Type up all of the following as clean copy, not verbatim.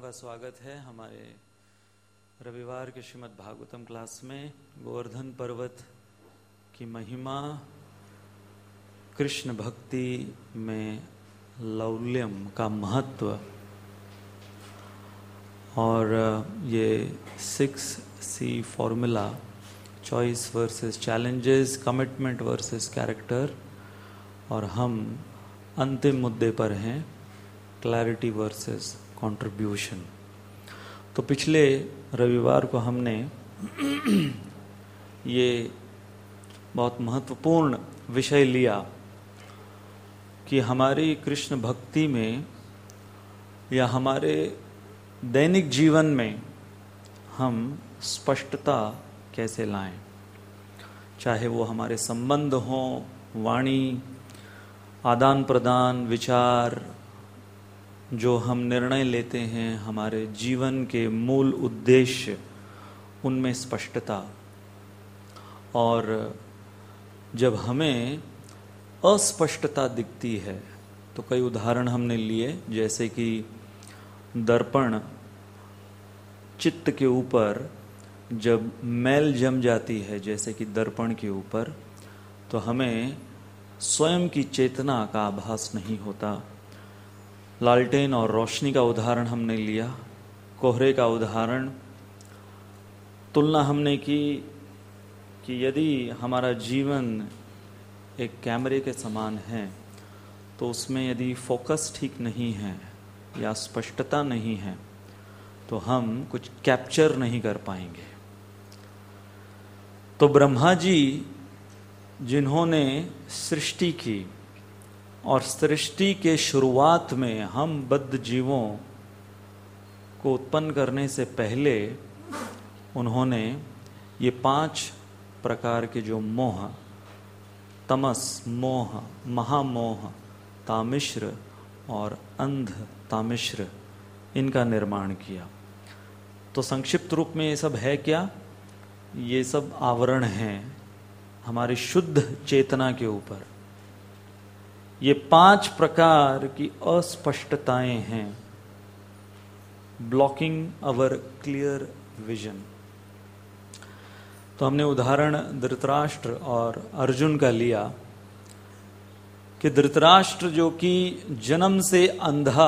का स्वागत है हमारे रविवार के श्रीमद् भागवतम क्लास में। गोवर्धन पर्वत की महिमा, कृष्ण भक्ति में लौल्यम का महत्व और ये 6C formula, choice versus challenges, commitment versus character, और हम अंतिम मुद्दे पर हैं, क्लैरिटी वर्सेस कंट्रीब्यूशन। तो पिछले रविवार को हमने ये बहुत महत्वपूर्ण विषय लिया कि हमारी कृष्ण भक्ति में या हमारे दैनिक जीवन में हम स्पष्टता कैसे लाएं, चाहे वो हमारे संबंध हों, वाणी, आदान प्रदान, विचार, जो हम निर्णय लेते हैं, हमारे जीवन के मूल उद्देश्य, उनमें स्पष्टता। और जब हमें अस्पष्टता दिखती है तो कई उदाहरण हमने लिए, जैसे कि दर्पण चित्त के ऊपर जब मैल जम जाती है, जैसे कि दर्पण के ऊपर, तो हमें स्वयं की चेतना का आभास नहीं होता। लालटेन और रोशनी का उदाहरण हमने लिया, कोहरे का उदाहरण, तुलना हमने की कि यदि हमारा जीवन एक कैमरे के समान है तो उसमें यदि फोकस ठीक नहीं है या स्पष्टता नहीं है तो हम कुछ कैप्चर नहीं कर पाएंगे। तो ब्रह्मा जी जिन्होंने सृष्टि की, और सृष्टि के शुरुआत में हम बद्ध जीवों को उत्पन्न करने से पहले उन्होंने ये 5 प्रकार के जो मोह, तमस मोह, महामोह, तामिश्र और अंध तामिश्र, इनका निर्माण किया। तो संक्षिप्त रूप में ये सब है क्या? ये सब आवरण हैं हमारी शुद्ध चेतना के ऊपर। ये 5 प्रकार की अस्पष्टताएं हैं, ब्लॉकिंग अवर क्लियर विजन। तो हमने उदाहरण धृतराष्ट्र और अर्जुन का लिया कि धृतराष्ट्र जो कि जन्म से अंधा,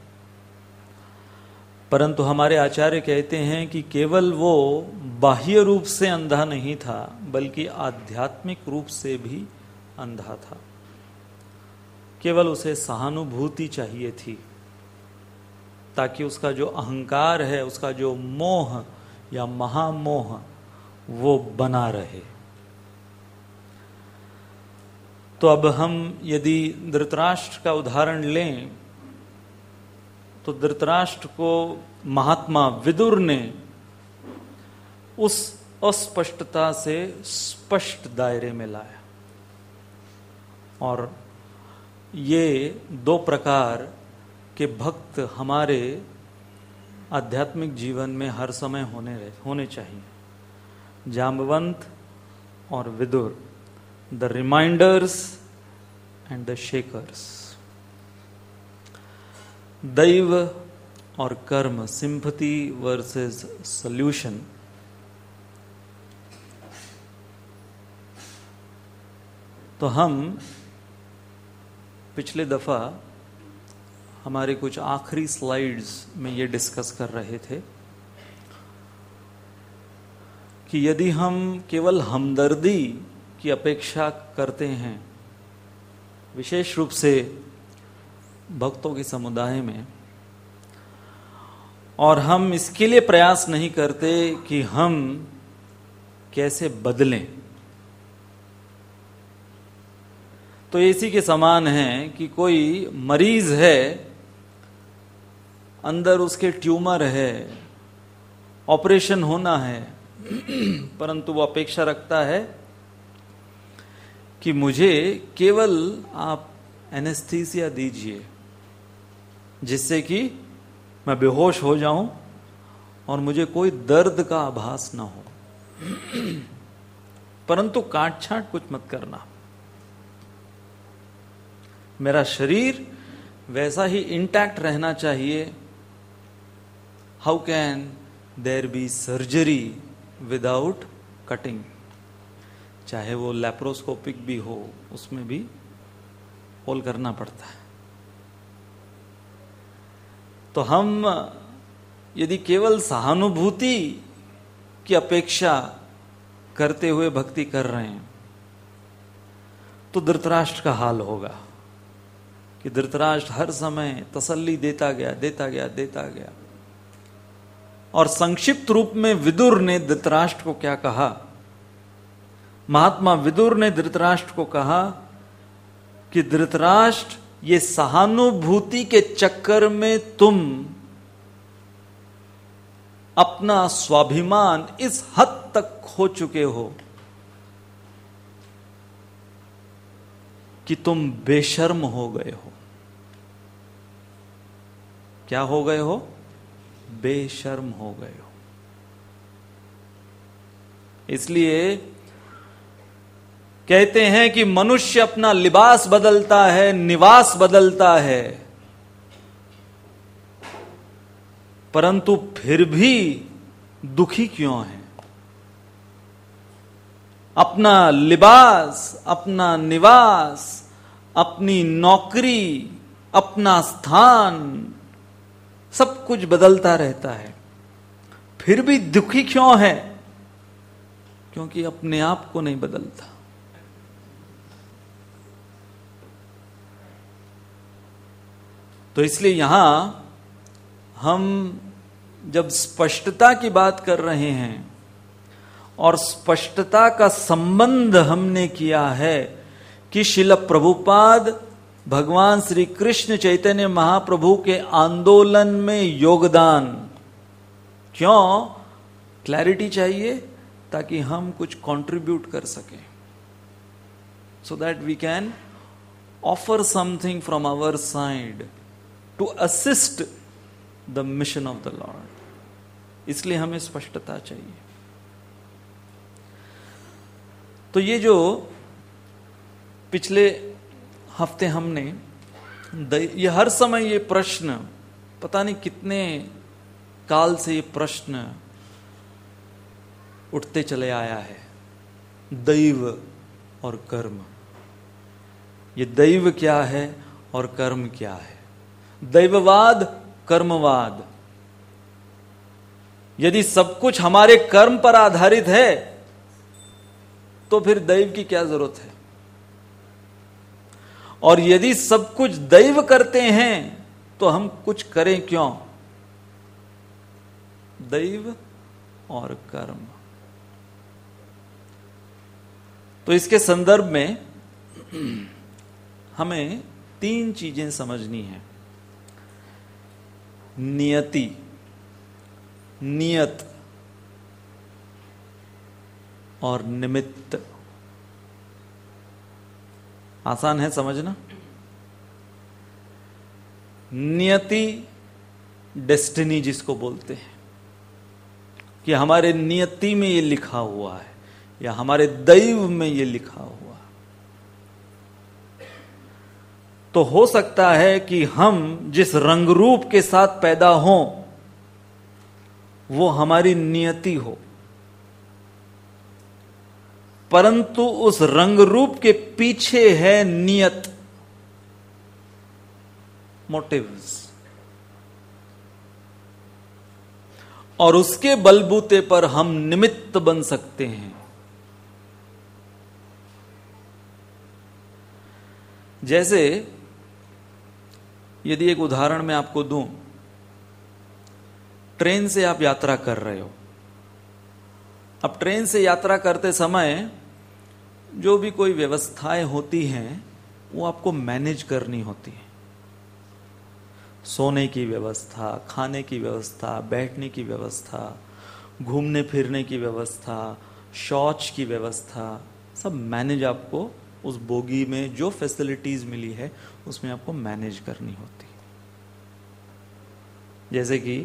परंतु हमारे आचार्य कहते हैं कि केवल वो बाह्य रूप से अंधा नहीं था बल्कि आध्यात्मिक रूप से भी अंधा था। केवल उसे सहानुभूति चाहिए थी ताकि उसका जो अहंकार है, उसका जो मोह या महामोह, वो बना रहे। तो अब हम यदि धृतराष्ट्र का उदाहरण लें तो धृतराष्ट्र को महात्मा विदुर ने उस अस्पष्टता से स्पष्ट दायरे में लाया। और ये 2 प्रकार के भक्त हमारे आध्यात्मिक जीवन में हर समय होने चाहिए, जाम्बवंत और Vidur, the reminders and the shakers. दैव और कर्म, सिंपैथी वर्सेस सॉल्यूशन। तो हम पिछले दफा हमारे कुछ आखिरी स्लाइड्स में ये डिस्कस कर रहे थे कि यदि हम केवल हमदर्दी की अपेक्षा करते हैं, विशेष रूप से भक्तों के समुदाय में, और हम इसके लिए प्रयास नहीं करते कि हम कैसे बदलें, तो इसी के समान है कि कोई मरीज है, अंदर उसके ट्यूमर है, ऑपरेशन होना है, परंतु वो अपेक्षा रखता है कि मुझे केवल आप एनेस्थीसिया दीजिए जिससे कि मैं बेहोश हो जाऊं और मुझे कोई दर्द का आभास ना हो, परंतु काट छांट कुछ मत करना। मेरा शरीर वैसा ही इंटैक्ट रहना चाहिए how can there be surgery without cutting? चाहे वो लैप्रोस्कोपिक भी हो, उसमें भी होल करना पड़ता है। तो हम यदि केवल सहानुभूति की अपेक्षा करते हुए भक्ति कर रहे हैं तो धृतराष्ट्र का हाल होगा कि धृतराष्ट्र हर समय तसल्ली देता गया। और संक्षिप्त रूप में विदुर ने धृतराष्ट्र को क्या कहा? महात्मा विदुर ने धृतराष्ट्र को कहा कि धृतराष्ट्र, ये सहानुभूति के चक्कर में तुम अपना स्वाभिमान इस हद तक खो चुके हो कि तुम बेशर्म हो गए हो। क्या हो गए हो? बेशर्म हो गए हो। इसलिए कहते हैं कि मनुष्य अपना लिबास बदलता है, निवास बदलता है, परंतु फिर भी दुखी क्यों है? अपना लिबास, अपना निवास, अपनी नौकरी, अपना स्थान, सब कुछ बदलता रहता है, फिर भी दुखी क्यों है? क्योंकि अपने आप को नहीं बदलता। तो इसलिए यहां हम जब स्पष्टता की बात कर रहे हैं और स्पष्टता का संबंध हमने किया है कि श्रील प्रभुपाद भगवान श्री कृष्ण चैतन्य महाप्रभु के आंदोलन में योगदान, क्यों? क्लैरिटी चाहिए ताकि हम कुछ कंट्रीब्यूट कर सकें, so that we can offer something from our side to assist the mission of the Lord. इसलिए हमें स्पष्टता चाहिए। तो ये जो पिछले हफ्ते हमने ये हर समय ये प्रश्न, पता नहीं कितने काल से ये प्रश्न उठते चले आया है, दैव और कर्म। ये दैव क्या है और कर्म क्या है? दैववाद, कर्मवाद। यदि सब कुछ हमारे कर्म पर आधारित है तो फिर दैव की क्या जरूरत है? और यदि सब कुछ दैव करते हैं तो हम कुछ करें क्यों? दैव और कर्म। तो इसके संदर्भ में हमें 3 चीजें समझनी है। नियति, नियत और निमित्त। आसान है समझना। नियति, डेस्टिनी जिसको बोलते हैं, कि हमारे नियति में ये लिखा हुआ है या हमारे दैव में ये लिखा हुआ। तो हो सकता है कि हम जिस रंग रूप के साथ पैदा हों वो हमारी नियति हो, परंतु उस रंग रूप के पीछे है नियत, मोटिव्स, और उसके बलबूते पर हम निमित्त बन सकते हैं। जैसे यदि एक उदाहरण मैं आपको दूं, ट्रेन से आप यात्रा कर रहे हो। अब ट्रेन से यात्रा करते समय जो भी कोई व्यवस्थाएं होती हैं वो आपको मैनेज करनी होती है। सोने की व्यवस्था, खाने की व्यवस्था, बैठने की व्यवस्था, घूमने फिरने की व्यवस्था, शौच की व्यवस्था, सब मैनेज आपको उस बोगी में जो फैसिलिटीज मिली है उसमें आपको मैनेज करनी होती है। जैसे कि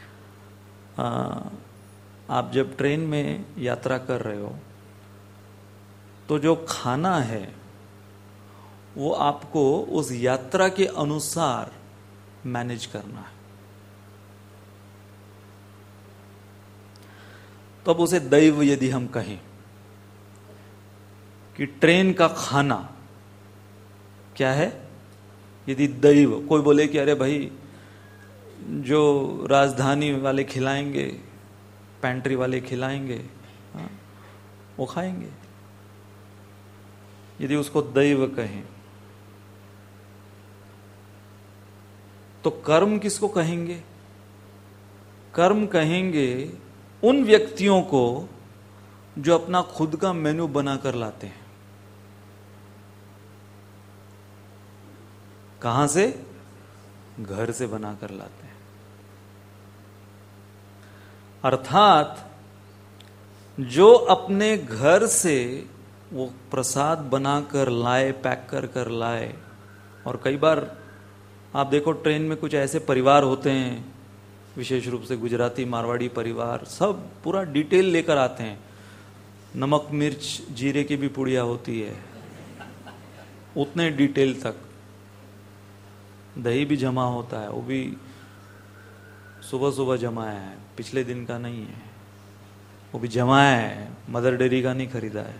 आप जब ट्रेन में यात्रा कर रहे हो तो जो खाना है वो आपको उस यात्रा के अनुसार मैनेज करना है। तो अब उसे दैव यदि हम कहें कि ट्रेन का खाना क्या है, यदि दैव, कोई बोले कि अरे भाई जो राजधानी वाले खिलाएंगे, पैंट्री वाले खिलाएंगे, हाँ, वो खाएंगे, यदि उसको दैव कहें, तो कर्म किसको कहेंगे? कर्म कहेंगे उन व्यक्तियों को जो अपना खुद का मेनू बनाकर लाते हैं। कहां से? घर से बनाकर लाते हैं। अर्थात जो अपने घर से वो प्रसाद बनाकर लाए, पैक कर लाए। और कई बार आप देखो ट्रेन में कुछ ऐसे परिवार होते हैं, विशेष रूप से गुजराती मारवाड़ी परिवार, सब पूरा डिटेल लेकर आते हैं। नमक मिर्च जीरे की भी पुड़िया होती है, उतने डिटेल तक। दही भी जमा होता है, वो भी सुबह सुबह जमाया है, पिछले दिन का नहीं है, वो भी जमाया है, मदर डेयरी का नहीं खरीदा है।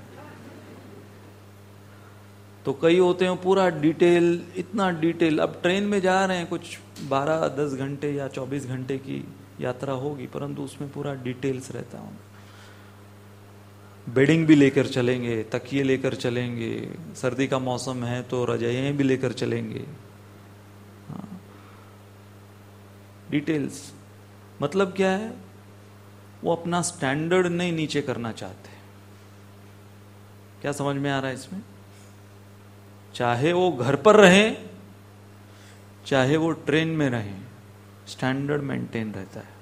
तो कई होते हैं पूरा डिटेल, इतना डिटेल। अब ट्रेन में जा रहे हैं, कुछ 12-10 घंटे या 24 घंटे की यात्रा होगी, परंतु उसमें पूरा डिटेल्स रहता है। बेडिंग भी लेकर चलेंगे, तकिए लेकर चलेंगे, सर्दी का मौसम है तो रजाइयां भी लेकर चलेंगे। डिटेल्स मतलब क्या है? वो अपना स्टैंडर्ड नहीं नीचे करना चाहते। क्या समझ में आ रहा है इसमें? चाहे वो घर पर रहें, चाहे वो ट्रेन में रहें, स्टैंडर्ड मेंटेन रहता है।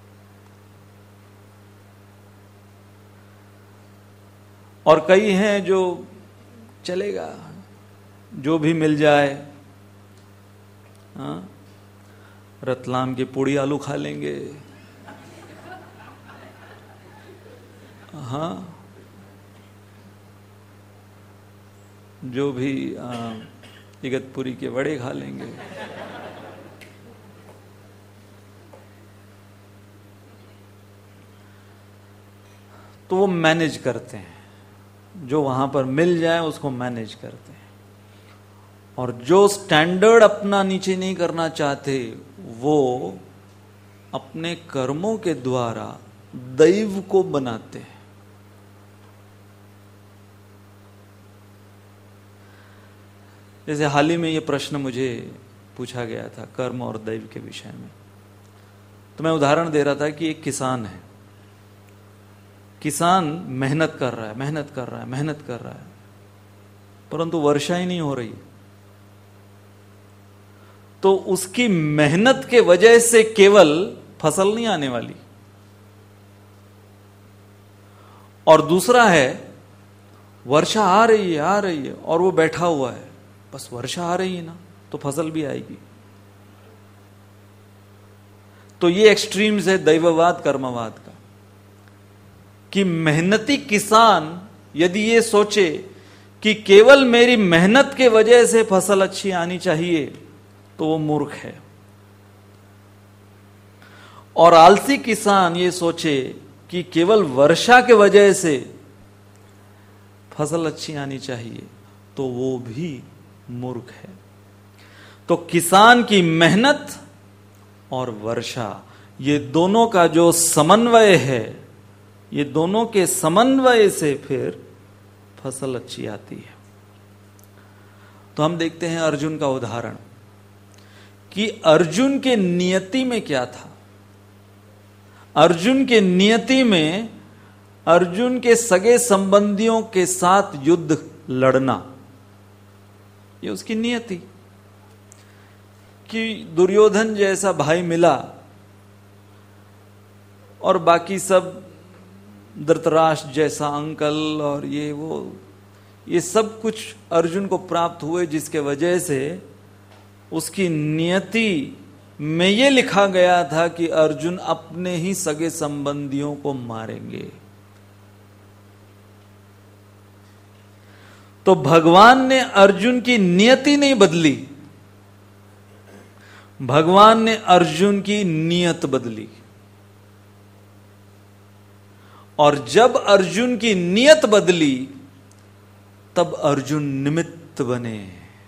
और कई हैं जो चलेगा, जो भी मिल जाए, हाँ, रतलाम की पूड़ी आलू खा लेंगे, हाँ, जो भी इगतपुरी के वड़े खा लेंगे। तो वो मैनेज करते हैं, जो वहां पर मिल जाए उसको मैनेज करते हैं। और जो स्टैंडर्ड अपना नीचे नहीं करना चाहते, वो अपने कर्मों के द्वारा दैव को बनाते हैं। जैसे हाल ही में ये प्रश्न मुझे पूछा गया था कर्म और दैव के विषय में, तो मैं उदाहरण दे रहा था कि एक किसान है, किसान मेहनत कर रहा है, मेहनत कर रहा है, मेहनत कर रहा है, परंतु वर्षा ही नहीं हो रही। तो उसकी मेहनत के वजह से केवल फसल नहीं आने वाली। और दूसरा है, वर्षा आ रही है, आ रही है, और वो बैठा हुआ है, बस वर्षा आ रही है ना तो फसल भी आएगी। तो ये एक्सट्रीम्स है दैववाद कर्मवाद का, कि मेहनती किसान यदि ये सोचे कि केवल मेरी मेहनत के वजह से फसल अच्छी आनी चाहिए, तो वो मूर्ख है। और आलसी किसान ये सोचे कि केवल वर्षा के वजह से फसल अच्छी आनी चाहिए, तो वो भी मूर्ख है। तो किसान की मेहनत और वर्षा, ये दोनों का जो समन्वय है, ये दोनों के समन्वय से फिर फसल अच्छी आती है। तो हम देखते हैं अर्जुन का उदाहरण, कि अर्जुन के नियति में क्या था। अर्जुन के नियति में अर्जुन के सगे संबंधियों के साथ युद्ध लड़ना, ये उसकी नियति। कि दुर्योधन जैसा भाई मिला और बाकी सब धृतराष्ट्र जैसा अंकल और ये वो, ये सब कुछ अर्जुन को प्राप्त हुए, जिसके वजह से उसकी नियति में ये लिखा गया था कि अर्जुन अपने ही सगे संबंधियों को मारेंगे। तो भगवान ने अर्जुन की नियति नहीं बदली, भगवान ने अर्जुन की नियत बदली। और जब अर्जुन की नियत बदली तब अर्जुन निमित्त बने।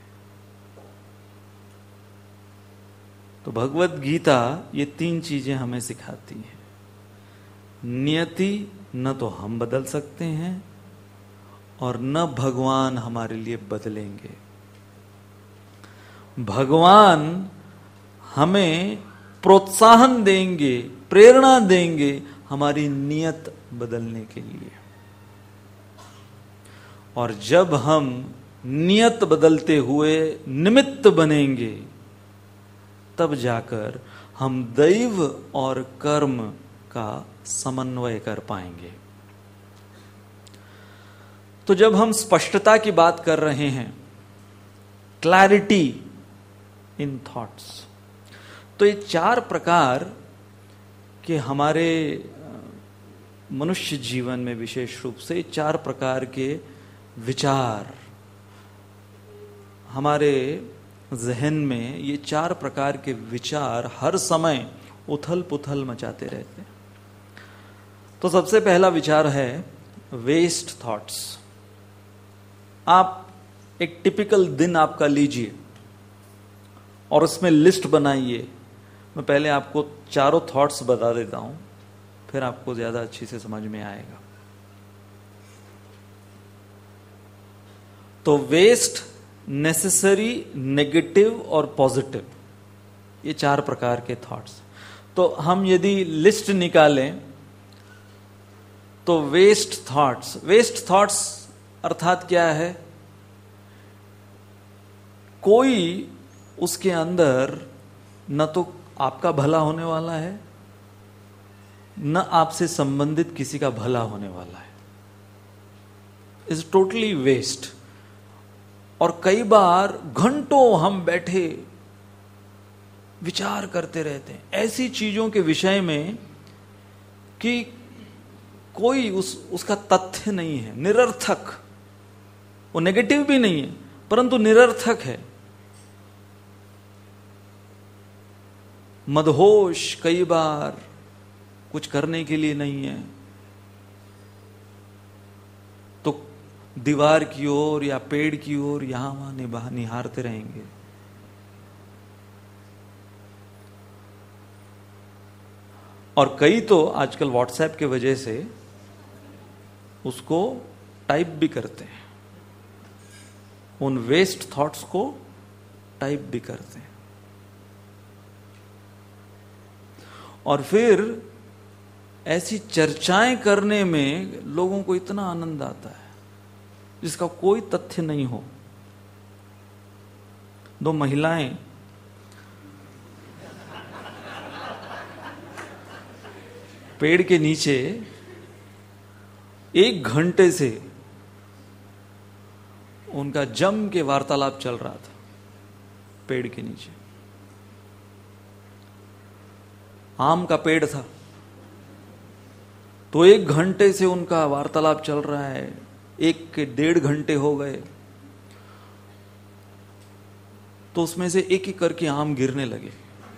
तो भगवत गीता ये 3 चीजें हमें सिखाती है। नियति न तो हम बदल सकते हैं और न भगवान हमारे लिए बदलेंगे। भगवान हमें प्रोत्साहन देंगे, प्रेरणा देंगे हमारी नियत बदलने के लिए। और जब हम नियत बदलते हुए निमित्त बनेंगे तब जाकर हम दैव और कर्म का समन्वय कर पाएंगे। तो जब हम स्पष्टता की बात कर रहे हैं, क्लैरिटी इन थॉट्स, तो ये 4 प्रकार के हमारे मनुष्य जीवन में विशेष रूप से 4 प्रकार के विचार हमारे जहन में, ये 4 प्रकार के विचार हर समय उथल पुथल मचाते रहते हैं। तो सबसे पहला विचार है वेस्ट थॉट्स। आप एक टिपिकल दिन आपका लीजिए और उसमें लिस्ट बनाइए। मैं पहले आपको चारों थॉट्स बता देता हूं, फिर आपको ज्यादा अच्छी से समझ में आएगा। तो वेस्ट, नेसेसरी, नेगेटिव और पॉजिटिव, ये 4 प्रकार के थॉट्स। तो हम यदि लिस्ट निकालें तो वेस्ट थॉट्स अर्थात क्या है? कोई उसके अंदर न तो आपका भला होने वाला है, न आपसे संबंधित किसी का भला होने वाला है। Is totally waste. और कई बार घंटों हम बैठे विचार करते रहते हैं ऐसी चीजों के विषय में कि कोई उसका तथ्य नहीं है, निरर्थक। वो नेगेटिव भी नहीं है परंतु निरर्थक है। मदहोश, कई बार कुछ करने के लिए नहीं है तो दीवार की ओर या पेड़ की ओर यहां वहां निहारते रहेंगे। और कई तो आजकल व्हाट्सएप के वजह से उसको टाइप भी करते हैं, उन वेस्ट थॉट्स को टाइप भी करते हैं। और फिर ऐसी चर्चाएं करने में लोगों को इतना आनंद आता है जिसका कोई तथ्य नहीं हो। 2 महिलाएं पेड़ के नीचे 1 घंटे से उनका जम के वार्तालाप चल रहा था। पेड़ के नीचे आम का पेड़ था तो 1 घंटे से उनका वार्तालाप चल रहा है। 1 के 1.5 घंटे हो गए तो उसमें से एक एक करके आम गिरने लगे।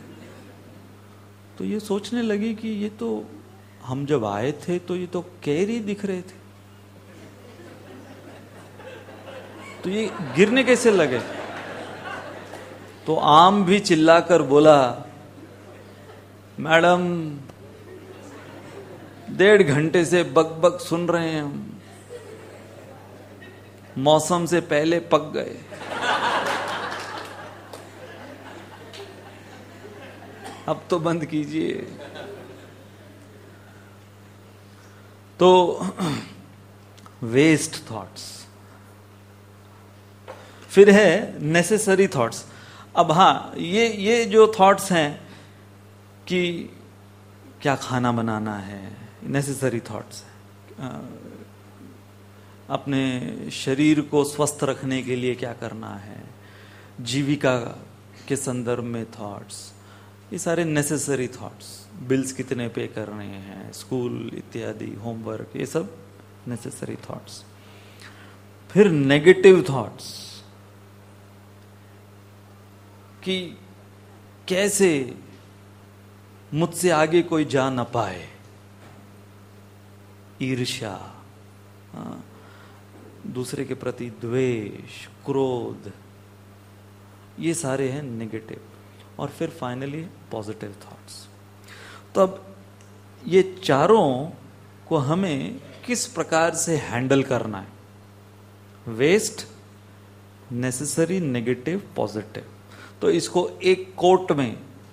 तो ये सोचने लगी कि ये तो हम जब आए थे तो ये तो कैरी दिख रहे थे, तो ये गिरने कैसे लगे? तो आम भी चिल्लाकर बोला, मैडम 1.5 घंटे से बक सुन रहे हैं हम, मौसम से पहले पक गए। अब तो बंद कीजिए। तो वेस्ट थॉट्स। फिर है नेसेसरी थॉट्स। अब हाँ, ये जो थॉट्स हैं कि क्या खाना बनाना है, नेसेसरी थॉट्स है। अपने शरीर को स्वस्थ रखने के लिए क्या करना है, जीविका के संदर्भ में थॉट्स, ये सारे नेसेसरी थॉट्स। बिल्स कितने पे कर रहे हैं, स्कूल इत्यादि, होमवर्क, ये सब नेसेसरी थॉट्स। फिर नेगेटिव थॉट्स कि कैसे मुझसे आगे कोई जा ना पाए, ईर्ष्या, दूसरे के प्रति द्वेष, क्रोध, ये सारे हैं नेगेटिव। और फिर फाइनली पॉजिटिव थॉट्स। तो अब ये चारों को हमें किस प्रकार से हैंडल करना है? Waste, necessary, negative, positive. तो इसको एक कोट में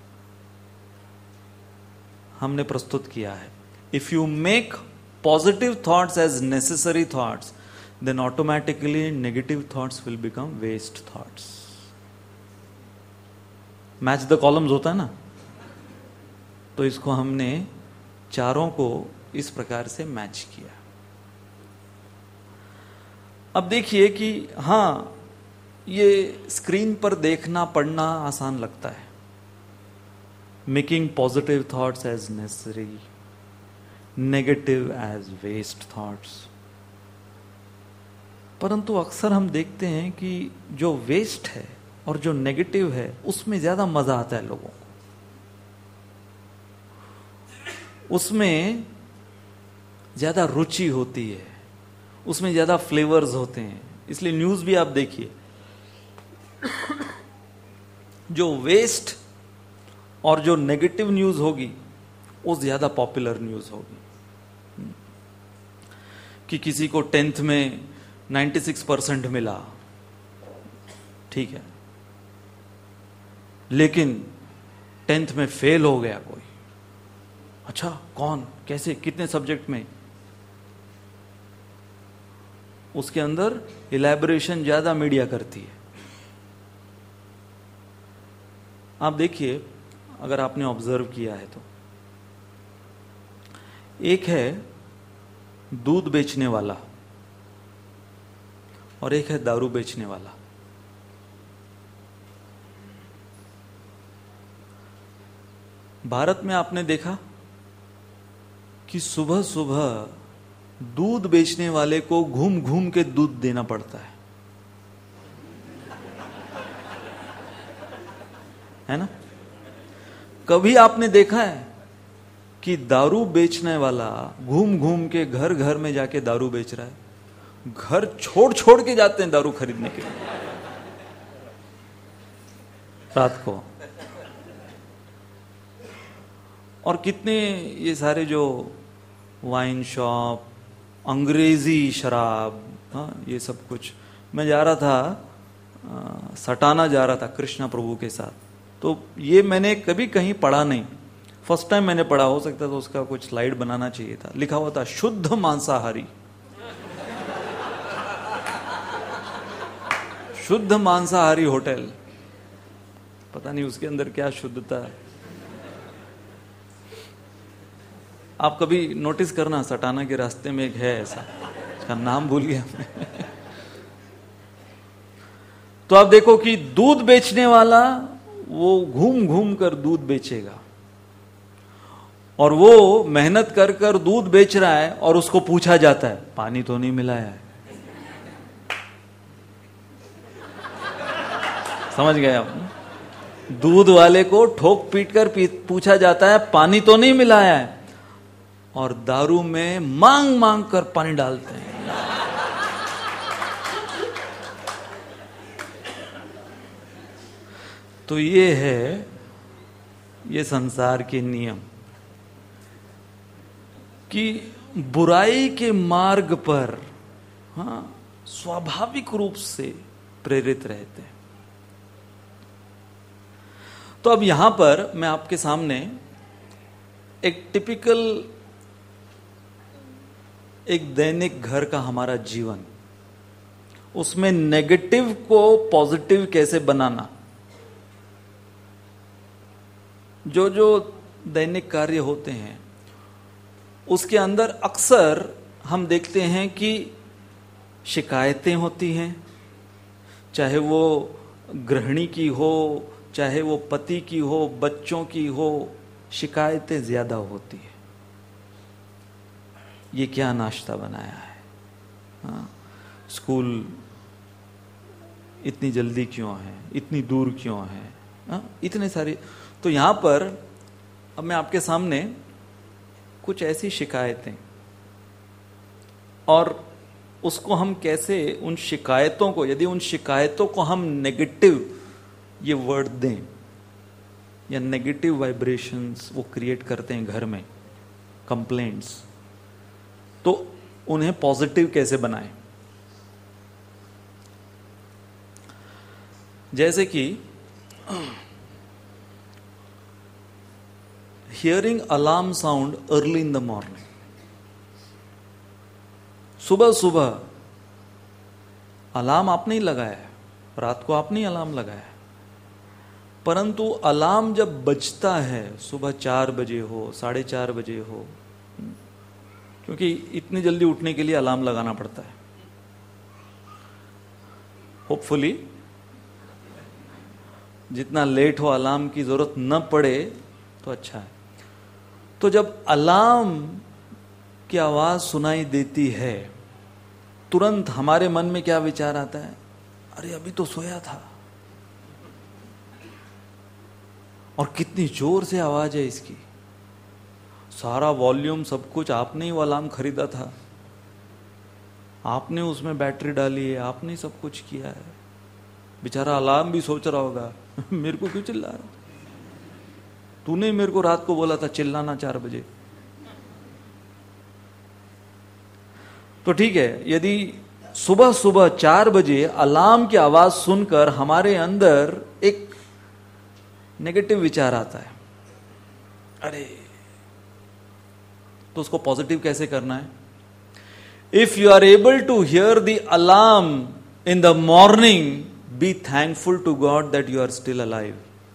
हमने प्रस्तुत किया है। If you make positive thoughts as necessary thoughts, then automatically negative thoughts will become waste thoughts. Match the columns होता है ना, तो इसको हमने चारों को इस प्रकार से मैच किया। अब देखिए कि हां, ये स्क्रीन पर देखना पढ़ना आसान लगता है, making positive thoughts as necessary, negative as waste thoughts. परंतु अक्सर हम देखते हैं कि जो वेस्ट है और जो नेगेटिव है उसमें ज्यादा मजा आता है लोगों को, उसमें ज्यादा रुचि होती है, उसमें ज्यादा फ्लेवर्स होते हैं। इसलिए न्यूज भी आप देखिए, जो वेस्ट और जो नेगेटिव न्यूज होगी वो ज्यादा पॉपुलर न्यूज होगी। कि किसी को 10th में 96% मिला, ठीक है, लेकिन 10th में फेल हो गया कोई। अच्छा, कौन, कैसे, कितने सब्जेक्ट में? उसके अंदर इलैबोरेशन ज्यादा मीडिया करती है। आप देखिए, अगर आपने ऑब्जर्व किया है तो एक है दूध बेचने वाला और एक है दारू बेचने वाला। भारत में आपने देखा कि सुबह सुबह दूध बेचने वाले को घूम घूम के दूध देना पड़ता है ना? कभी आपने देखा है कि दारू बेचने वाला घूम घूम के घर घर में जाके दारू बेच रहा है? घर छोड़ छोड़ के जाते हैं दारू खरीदने के लिए रात को। और कितने ये सारे जो वाइन शॉप, अंग्रेजी शराब, हाँ, ये सब कुछ। मैं जा रहा था, सटाना जा रहा था कृष्णा प्रभु के साथ, तो ये मैंने कभी कहीं पढ़ा नहीं, फर्स्ट टाइम मैंने पढ़ा। हो सकता था उसका कुछ स्लाइड बनाना चाहिए था। लिखा हुआ था शुद्ध मांसाहारी, शुद्ध मांसाहारी होटल। पता नहीं उसके अंदर क्या शुद्धता है। आप कभी नोटिस करना, सटाना के रास्ते में एक है ऐसा, उसका नाम भूल गया मैं। तो आप देखो कि दूध बेचने वाला वो घूम घूम कर दूध बेचेगा, और वो मेहनत कर कर दूध बेच रहा है, और उसको पूछा जाता है पानी तो नहीं मिलाया है। समझ गए आप? दूध वाले को ठोक पीट कर पूछा जाता है पानी तो नहीं मिलाया है, और दारू में मांग मांग कर पानी डालते हैं। तो ये है ये संसार के नियम कि बुराई के मार्ग पर, हाँ, स्वाभाविक रूप से प्रेरित रहते हैं। तो अब यहां पर मैं आपके सामने एक टिपिकल, एक दैनिक घर का हमारा जीवन, उसमें नेगेटिव को पॉजिटिव कैसे बनाना, जो जो दैनिक कार्य होते हैं उसके अंदर अक्सर हम देखते हैं कि शिकायतें होती हैं, चाहे वो गृहिणी की हो, चाहे वो पति की हो, बच्चों की हो, शिकायतें ज्यादा होती है। ये क्या नाश्ता बनाया है, हाँ, स्कूल इतनी जल्दी क्यों है, इतनी दूर क्यों है, हाँ, इतने सारे। तो यहां पर अब मैं आपके सामने कुछ ऐसी शिकायतें और उसको हम कैसे, उन शिकायतों को, यदि उन शिकायतों को हम नेगेटिव ये वर्ड दें या नेगेटिव वाइब्रेशंस वो क्रिएट करते हैं घर में, कंप्लेंट्स, तो उन्हें पॉजिटिव कैसे बनाएं। जैसे कि hearing alarm sound early in the morning, सुबह सुबह अलार्म आपने ही लगाया है, रात को आपने ही अलार्म लगाया है, परंतु अलार्म जब बजता है सुबह 4 बजे हो, 4:30 बजे हो, क्योंकि इतनी जल्दी उठने के लिए अलार्म लगाना पड़ता है, होपफुली जितना लेट हो अलार्म की जरूरत न पड़े तो अच्छा है। तो जब अलार्म की आवाज सुनाई देती है, तुरंत हमारे मन में क्या विचार आता है, अरे अभी तो सोया था, और कितनी जोर से आवाज है इसकी, सारा वॉल्यूम सब कुछ, आपने ही वो अलार्म खरीदा था, आपने उसमें बैटरी डाली है, आपने ही सब कुछ किया है। बेचारा अलार्म भी सोच रहा होगा मेरे को क्यों चिल्ला रहा, तूने मेरे को रात को बोला था चिल्लाना 4 बजे। तो ठीक है, यदि सुबह सुबह 4 बजे अलार्म की आवाज सुनकर हमारे अंदर एक नेगेटिव विचार आता है, अरे, तो उसको पॉजिटिव कैसे करना है। If you are able to hear the alarm in the morning, be thankful to God that you are still alive.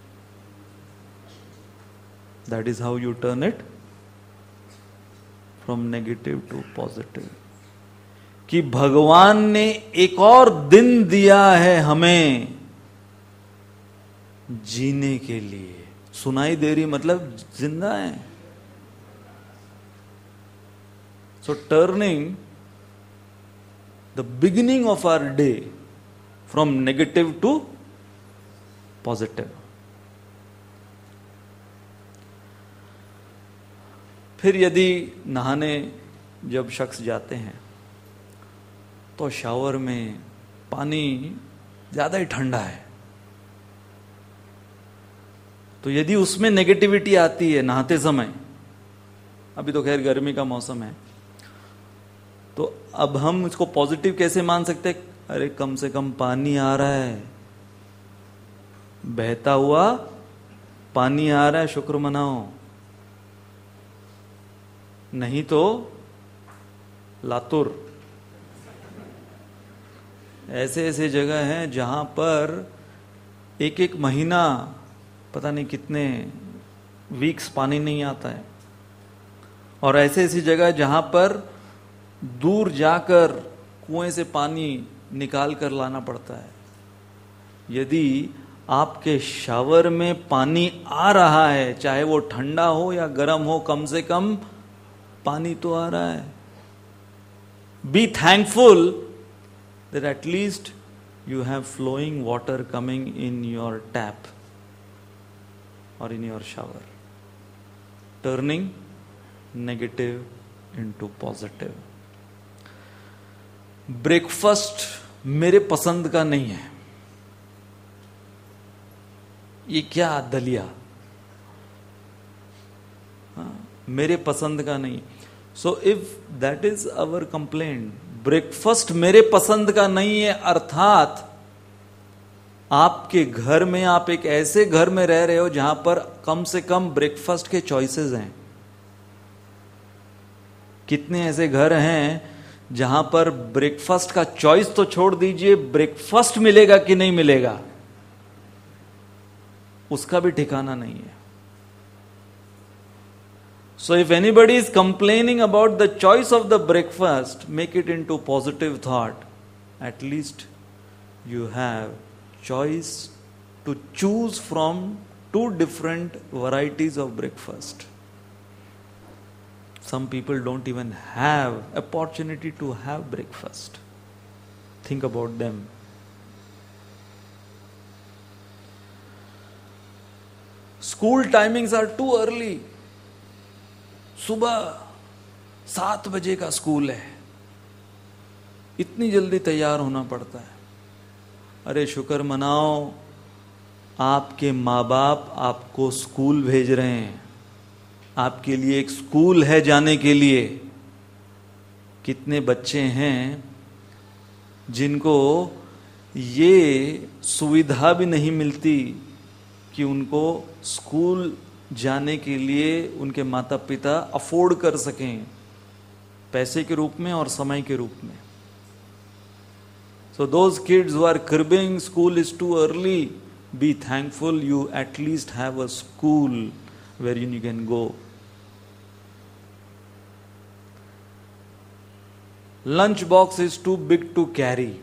That is how you turn it from negative to positive, कि भगवान ने एक और दिन दिया है हमें जीने के लिए। सुनाई दे रही मतलब जिंदा है। So turning the beginning of our day from negative to positive. फिर यदि नहाने जब शख्स जाते हैं तो शावर में पानी ज्यादा ही ठंडा है, तो यदि उसमें नेगेटिविटी आती है नहाते समय, अभी तो खैर गर्मी का मौसम है, तो अब हम इसको पॉजिटिव कैसे मान सकते हैं, अरे कम से कम पानी आ रहा है, बहता हुआ पानी आ रहा है, शुक्र मनाओ, नहीं तो लातुर, ऐसे ऐसे जगह हैं जहां पर एक एक महीना पता नहीं कितने वीक्स पानी नहीं आता है, और ऐसे ऐसी जगह जहां पर दूर जाकर कुएं से पानी निकाल कर लाना पड़ता है। यदि आपके शावर में पानी आ रहा है, चाहे वो ठंडा हो या गर्म हो, कम से कम पानी तो आ रहा है। Be thankful that at least you have flowing water coming in your tap or in your shower, turning negative into positive. Breakfast मेरे पसंद का नहीं है, ये क्या दलिया, मेरे पसंद का नहीं। So if that is our complaint, breakfast मेरे पसंद का नहीं है, अर्थात आपके घर में, आप एक ऐसे घर में रह रहे हो जहां पर कम से कम ब्रेकफास्ट के चॉइसेस हैं। कितने ऐसे घर हैं जहां पर ब्रेकफास्ट का चॉइस तो छोड़ दीजिए, ब्रेकफास्ट मिलेगा कि नहीं मिलेगा उसका भी ठिकाना नहीं है। So if anybody is complaining about the choice of the breakfast, make it into positive thought. At least you have choice to choose from 2 different varieties of breakfast. Some people don't even have opportunity to have breakfast. Think about them. School timings are too early. सुबह 7 बजे का school है, इतनी जल्दी तैयार होना पड़ता है। अरे शुक्र मनाओ, आपके माँ बाप आपको स्कूल भेज रहे हैं, आपके लिए एक स्कूल है जाने के लिए। कितने बच्चे हैं जिनको ये सुविधा भी नहीं मिलती कि उनको स्कूल जाने के लिए उनके माता पिता अफोर्ड कर सकें, पैसे के रूप में और समय के रूप में। So those kids who are cribbing school is too early, be thankful you at least have a school wherein you can go. Lunch box is too big to carry.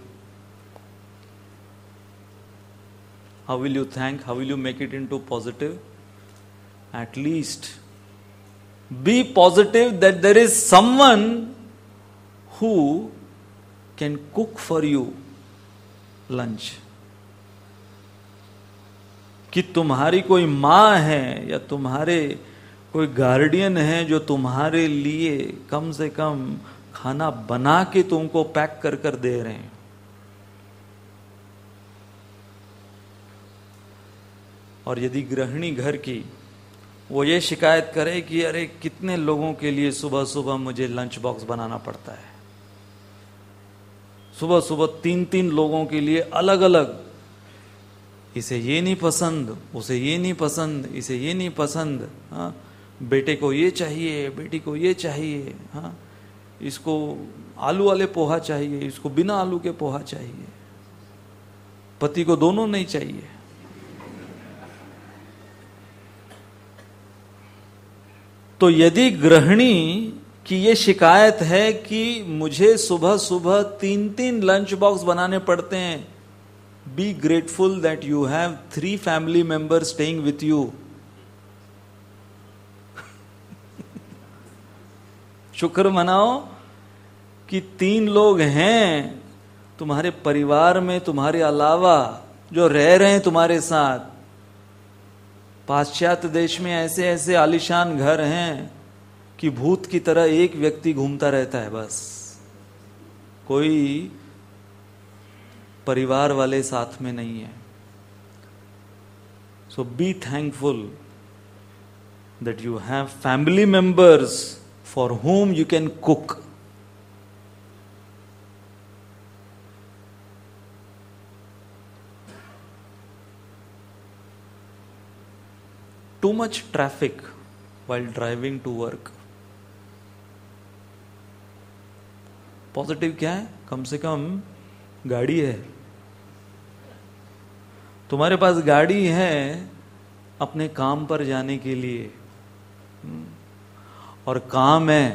How will you thank? How will you make it into positive? At least be positive that there is someone who can cook for you lunch. कि तुम्हारी कोई माँ है या तुम्हारे कोई guardian है जो तुम्हारे लिए कम से कम खाना बना के तुमको पैक कर कर दे रहे हैं। और यदि गृहिणी घर की वो ये शिकायत करे कि अरे कितने लोगों के लिए सुबह सुबह मुझे लंच बॉक्स बनाना पड़ता है, सुबह सुबह 3-3 लोगों के लिए अलग अलग, इसे ये नहीं पसंद, उसे ये नहीं पसंद, इसे ये नहीं पसंद, हाँ, बेटे को ये चाहिए, बेटी को ये चाहिए, हाँ, इसको आलू वाले पोहा चाहिए, इसको बिना आलू के पोहा चाहिए, पति को दोनों नहीं चाहिए। तो यदि गृहिणी कि ये शिकायत है कि मुझे सुबह सुबह 3-3 लंच बॉक्स बनाने पड़ते हैं, be grateful that you have 3 family members staying with you. शुक्र मनाओ कि 3 लोग हैं तुम्हारे परिवार में तुम्हारे अलावा जो रह रहे हैं तुम्हारे साथ। पाश्चात्य देश में ऐसे ऐसे आलीशान घर हैं कि भूत की तरह एक व्यक्ति घूमता रहता है, बस कोई परिवार वाले साथ में नहीं है। So be thankful that you have family members for whom you can cook. Too much traffic while driving to work. Positive क्या है? कम से कम गाड़ी है, तुम्हारे पास गाड़ी है अपने काम पर जाने के लिए, और काम है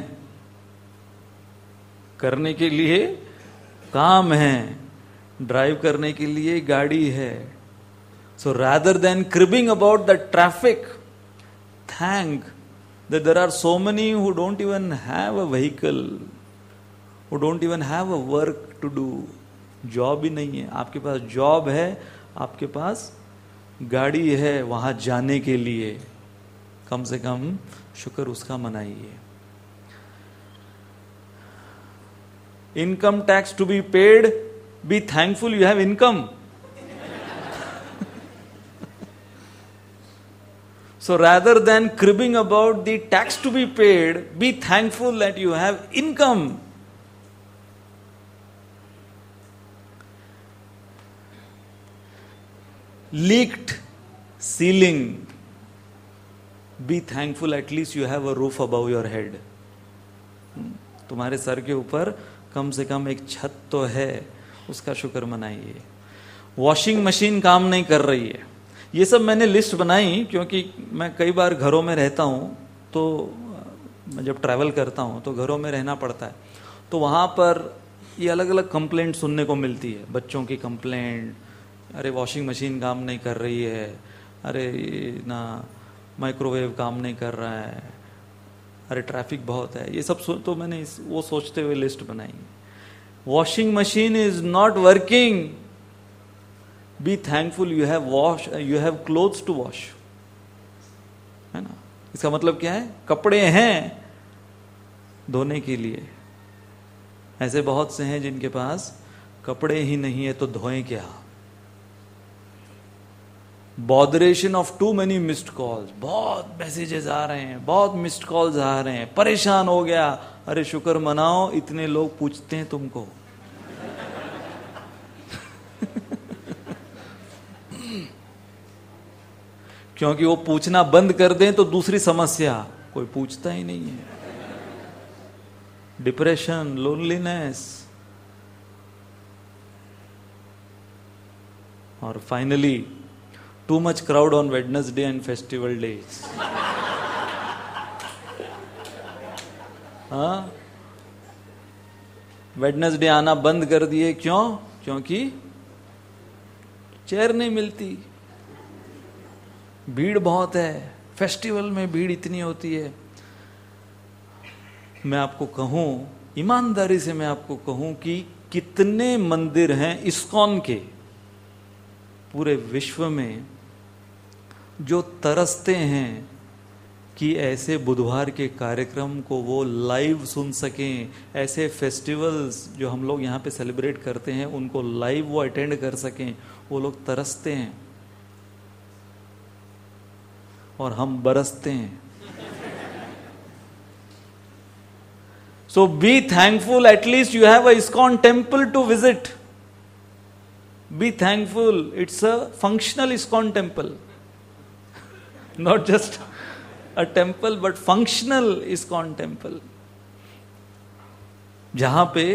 करने के लिए, काम है ड्राइव करने के लिए गाड़ी है। So rather than cribbing about the traffic, thank that there are so many who don't even have a vehicle, who don't even have a work to do. Job ही नहीं है, आपके पास जॉब है, आपके पास गाड़ी है वहां जाने के लिए, कम से कम शुक्र उसका मनाइए। Income tax to be paid, be thankful you have income. So rather than cribbing about the tax to be paid, be thankful that you have income. Leaked ceiling, be thankful at least you have a roof above your head. तुम्हारे सर के ऊपर कम से कम एक छत तो है, उसका शुक्र मनाइए। वॉशिंग मशीन काम नहीं कर रही है, ये सब मैंने लिस्ट बनाई क्योंकि मैं कई बार घरों में रहता हूँ, तो मैं जब ट्रैवल करता हूँ तो घरों में रहना पड़ता है, तो वहाँ पर ये अलग अलग कंप्लेंट सुनने को मिलती है। बच्चों की कंप्लेंट, अरे वॉशिंग मशीन काम नहीं कर रही है, अरे ना माइक्रोवेव काम नहीं कर रहा है, अरे ट्रैफिक बहुत है, ये सब तो मैंने वो सोचते हुए लिस्ट बनाई। Washing machine is not working, be thankful you have clothes to wash, है ना। इसका मतलब क्या है? कपड़े हैं धोने के लिए, ऐसे बहुत से हैं जिनके पास कपड़े ही नहीं है तो धोएं क्या। Botheration of too many missed calls, बहुत मैसेजेस आ रहे हैं, बहुत मिस्ड कॉल्स आ रहे हैं, परेशान हो गया। अरे शुक्र मनाओ, इतने लोग पूछते हैं तुमको। क्योंकि वो पूछना बंद कर दें तो दूसरी समस्या, कोई पूछता ही नहीं है। डिप्रेशन, लोनलीनेस, और finally too much crowd on Wednesday and festival days. हाँ, वेडनेसडे आना बंद कर दिए। क्यों? क्योंकि चेयर नहीं मिलती, भीड़ बहुत है, फेस्टिवल में भीड़ इतनी होती है। मैं आपको कहूं, ईमानदारी से मैं आपको कहूं कि कितने मंदिर हैं इस्कॉन के पूरे विश्व में जो तरसते हैं कि ऐसे बुधवार के कार्यक्रम को वो लाइव सुन सकें, ऐसे फेस्टिवल्स जो हम लोग यहाँ पे सेलिब्रेट करते हैं उनको लाइव वो अटेंड कर सकें, वो लोग तरसते हैं और हम बरसते हैं। So be thankful, at least you have a ISKCON temple to visit. Be thankful, it's a functional ISKCON temple. Not just a temple, but functional ISKCON temple. जहां पे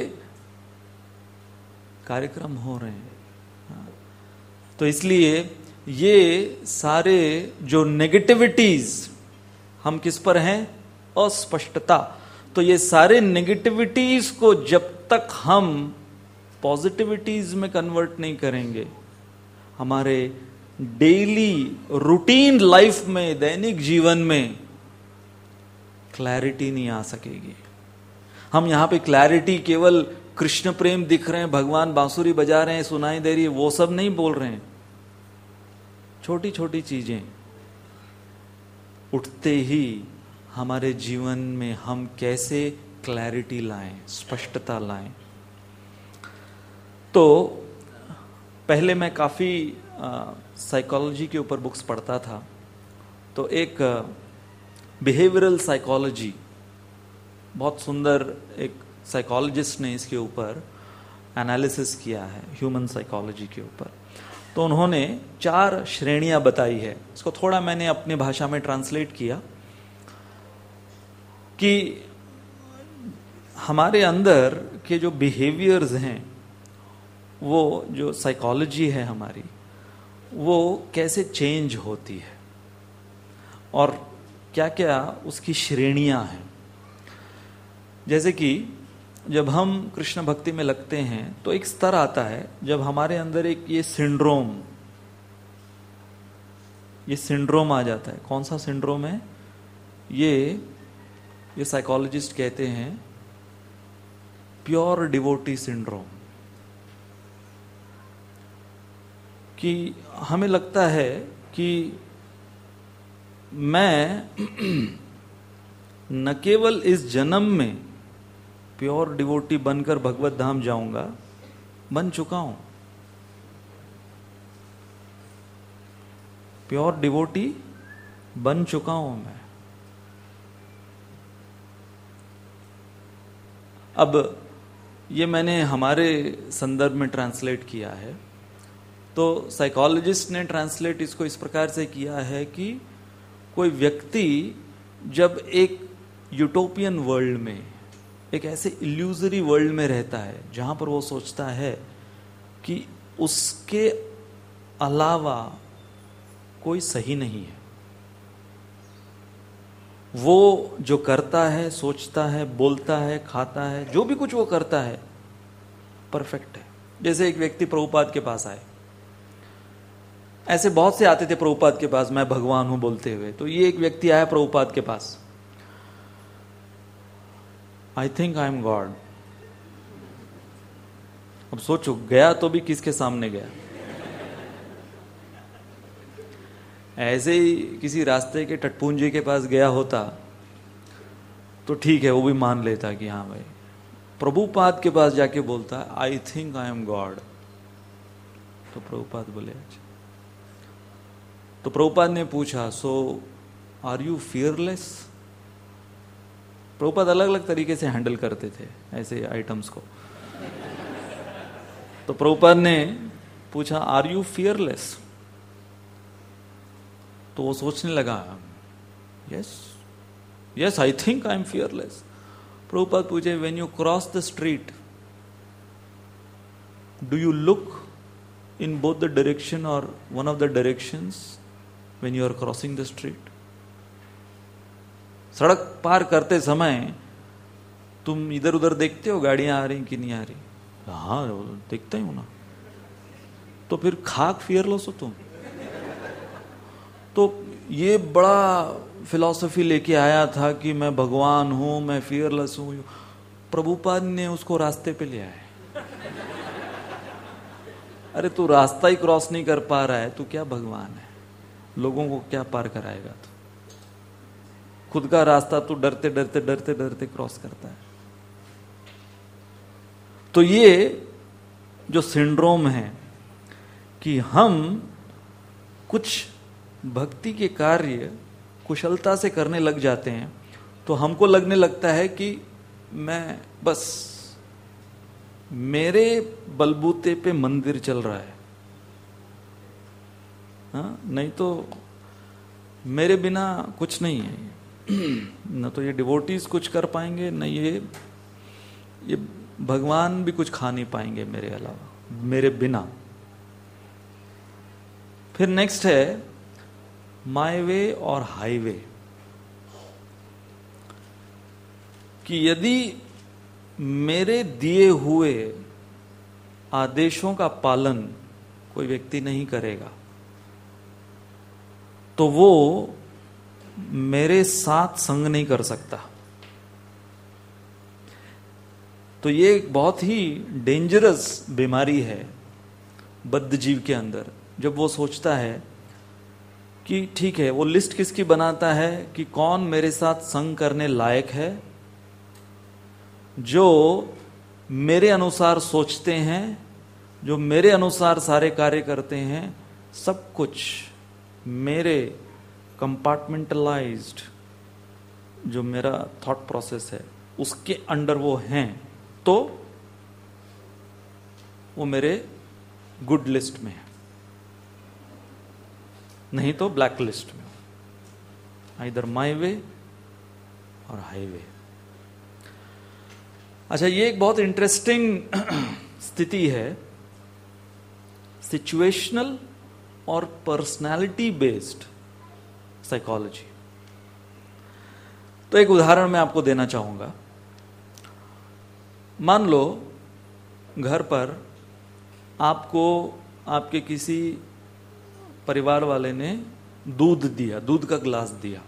कार्यक्रम हो रहे हैं। तो इसलिए ये सारे जो नेगेटिविटीज, हम किस पर हैं? अस्पष्टता। तो ये सारे नेगेटिविटीज को जब तक हम पॉजिटिविटीज में कन्वर्ट नहीं करेंगे, हमारे डेली रूटीन लाइफ में, दैनिक जीवन में क्लैरिटी नहीं आ सकेगी। हम यहां पे क्लैरिटी केवल कृष्ण प्रेम दिख रहे हैं, भगवान बांसुरी बजा रहे हैं, सुनाई दे रही है, वो सब नहीं बोल रहे हैं। छोटी छोटी चीजें उठते ही हमारे जीवन में हम कैसे क्लैरिटी लाएं, स्पष्टता लाएं। तो पहले मैं काफ़ी साइकोलॉजी के ऊपर बुक्स पढ़ता था, तो एक बिहेवियरल साइकोलॉजी, बहुत सुंदर एक साइकोलॉजिस्ट ने इसके ऊपर एनालिसिस किया है, ह्यूमन साइकोलॉजी के ऊपर। तो उन्होंने 4 श्रेणियां बताई है। इसको थोड़ा मैंने अपनी भाषा में ट्रांसलेट किया कि हमारे अंदर के जो बिहेवियर्स हैं, वो जो साइकोलॉजी है हमारी, वो कैसे चेंज होती है और क्या क्या उसकी श्रेणियां हैं। जैसे कि जब हम कृष्ण भक्ति में लगते हैं तो एक स्तर आता है जब हमारे अंदर एक ये सिंड्रोम आ जाता है। कौन सा सिंड्रोम है? ये साइकोलॉजिस्ट कहते हैं प्योर डिवोटी सिंड्रोम, कि हमें लगता है कि मैं न केवल इस जन्म में प्योर डिवोटी बनकर भगवत धाम जाऊंगा, बन चुका हूं। प्योर डिवोटी बन चुका हूं मैं। अब ये मैंने हमारे संदर्भ में ट्रांसलेट किया है। तो साइकोलॉजिस्ट ने ट्रांसलेट इसको इस प्रकार से किया है कि कोई व्यक्ति जब एक यूटोपियन वर्ल्ड में, एक ऐसे इल्यूजरी वर्ल्ड में रहता है जहां पर वो सोचता है कि उसके अलावा कोई सही नहीं है, वो जो करता है, सोचता है, बोलता है, खाता है, जो भी कुछ वो करता है परफेक्ट है। जैसे एक व्यक्ति प्रभुपाद के पास आए, ऐसे बहुत से आते थे प्रभुपाद के पास, मैं भगवान हूं बोलते हुए। तो ये एक व्यक्ति आया प्रभुपाद के पास, I think I am God. अब सोचो, गया तो भी किसके सामने गया? ऐसे ही किसी रास्ते के टटपुंजी के पास गया होता तो ठीक है, वो भी मान लेता कि हाँ भाई प्रभुपाद के पास जाके बोलता है I think I am God. तो प्रभुपाद बोले अच्छा। तो प्रभुपाद ने पूछा so are you fearless? Prabhupada अलग अलग तरीके से हैंडल करते थे ऐसे आइटम्स को। तो प्रभुपाद ने पूछा आर यू फियरलेस? तो वो सोचने लगा yes yes I think I am fearless. Prabhupada पूछे when you cross the street do you look in both the direction और one of the directions when you are crossing the street? सड़क पार करते समय तुम इधर उधर देखते हो गाड़ियां आ रही कि नहीं आ रही? हाँ देखते ही हूं ना। तो फिर खाक फियरलेस हो तुम? तो ये बड़ा फिलॉसफी लेके आया था कि मैं भगवान हूं, मैं फियरलेस हूं। प्रभुपाद ने उसको रास्ते पे ले आए। अरे तू रास्ता ही क्रॉस नहीं कर पा रहा है, तू क्या भगवान है? लोगों को क्या पार कराएगा तू? खुद का रास्ता तू डरते डरते डरते डरते क्रॉस करता है। तो ये जो सिंड्रोम है कि हम कुछ भक्ति के कार्य कुशलता से करने लग जाते हैं तो हमको लगने लगता है कि मैं बस मेरे बलबूते पे मंदिर चल रहा है, हाँ? नहीं तो मेरे बिना कुछ नहीं है। न तो ये डिवोटीज कुछ कर पाएंगे, न ये भगवान भी कुछ खा नहीं पाएंगे मेरे अलावा, मेरे बिना। फिर नेक्स्ट है माय वे और हाईवे, कि यदि मेरे दिए हुए आदेशों का पालन कोई व्यक्ति नहीं करेगा तो वो मेरे साथ संग नहीं कर सकता। तो ये एक बहुत ही डेंजरस बीमारी है बद्ध जीव के अंदर। जब वो सोचता है कि ठीक है, वो लिस्ट किसकी बनाता है कि कौन मेरे साथ संग करने लायक है, जो मेरे अनुसार सोचते हैं, जो मेरे अनुसार सारे कार्य करते हैं, सब कुछ मेरे कंपार्टमेंटलाइज्ड जो मेरा थॉट प्रोसेस है उसके अंडर वो हैं, तो वो मेरे गुड लिस्ट में है, नहीं तो ब्लैक लिस्ट में। आइदर माय वे और हाईवे। अच्छा, ये एक बहुत इंटरेस्टिंग स्थिति है, सिचुएशनल और पर्सनालिटी बेस्ड साइकोलॉजी। तो एक उदाहरण मैं आपको देना चाहूंगा। मान लो घर पर आपको आपके किसी परिवार वाले ने दूध दिया, दूध का गिलास दिया,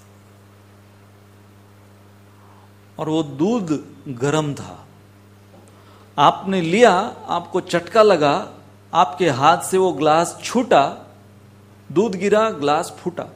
और वो दूध गर्म था। आपने लिया, आपको चटका लगा, आपके हाथ से वो ग्लास छूटा, दूध गिरा, ग्लास फूटा।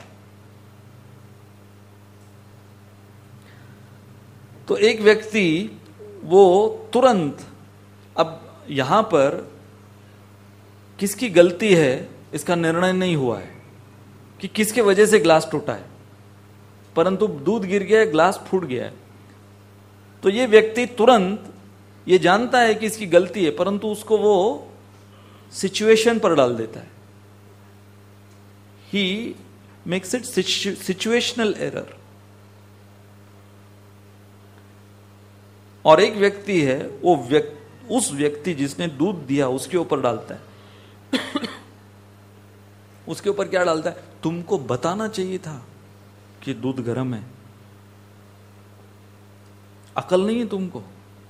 तो एक व्यक्ति वो तुरंत, अब यहां पर किसकी गलती है इसका निर्णय नहीं हुआ है कि किसके वजह से ग्लास टूटा है, परंतु दूध गिर गया है, ग्लास फूट गया है। तो ये व्यक्ति तुरंत ये जानता है कि इसकी गलती है, परंतु उसको वो सिचुएशन पर डाल देता है। He makes it situational error. और एक व्यक्ति है, वो उस व्यक्ति जिसने दूध दिया उसके ऊपर डालता है। उसके ऊपर क्या डालता है? तुमको बताना चाहिए था कि दूध गर्म है। अकल नहीं है तुमको,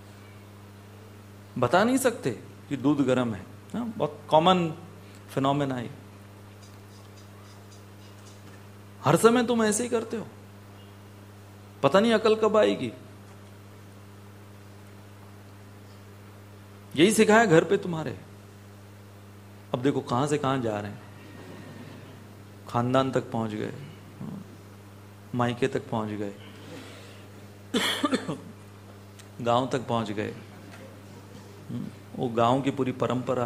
बता नहीं सकते कि दूध गर्म है। बहुत कॉमन फिनोमेना है, हर समय तुम ऐसे ही करते हो, पता नहीं अकल कब आएगी। यही सिखाया घर पे तुम्हारे। अब देखो कहां से कहां जा रहे हैं, खानदान तक पहुंच गए, मायके तक पहुंच गए। गांव तक पहुंच गए। वो गांव की पूरी परंपरा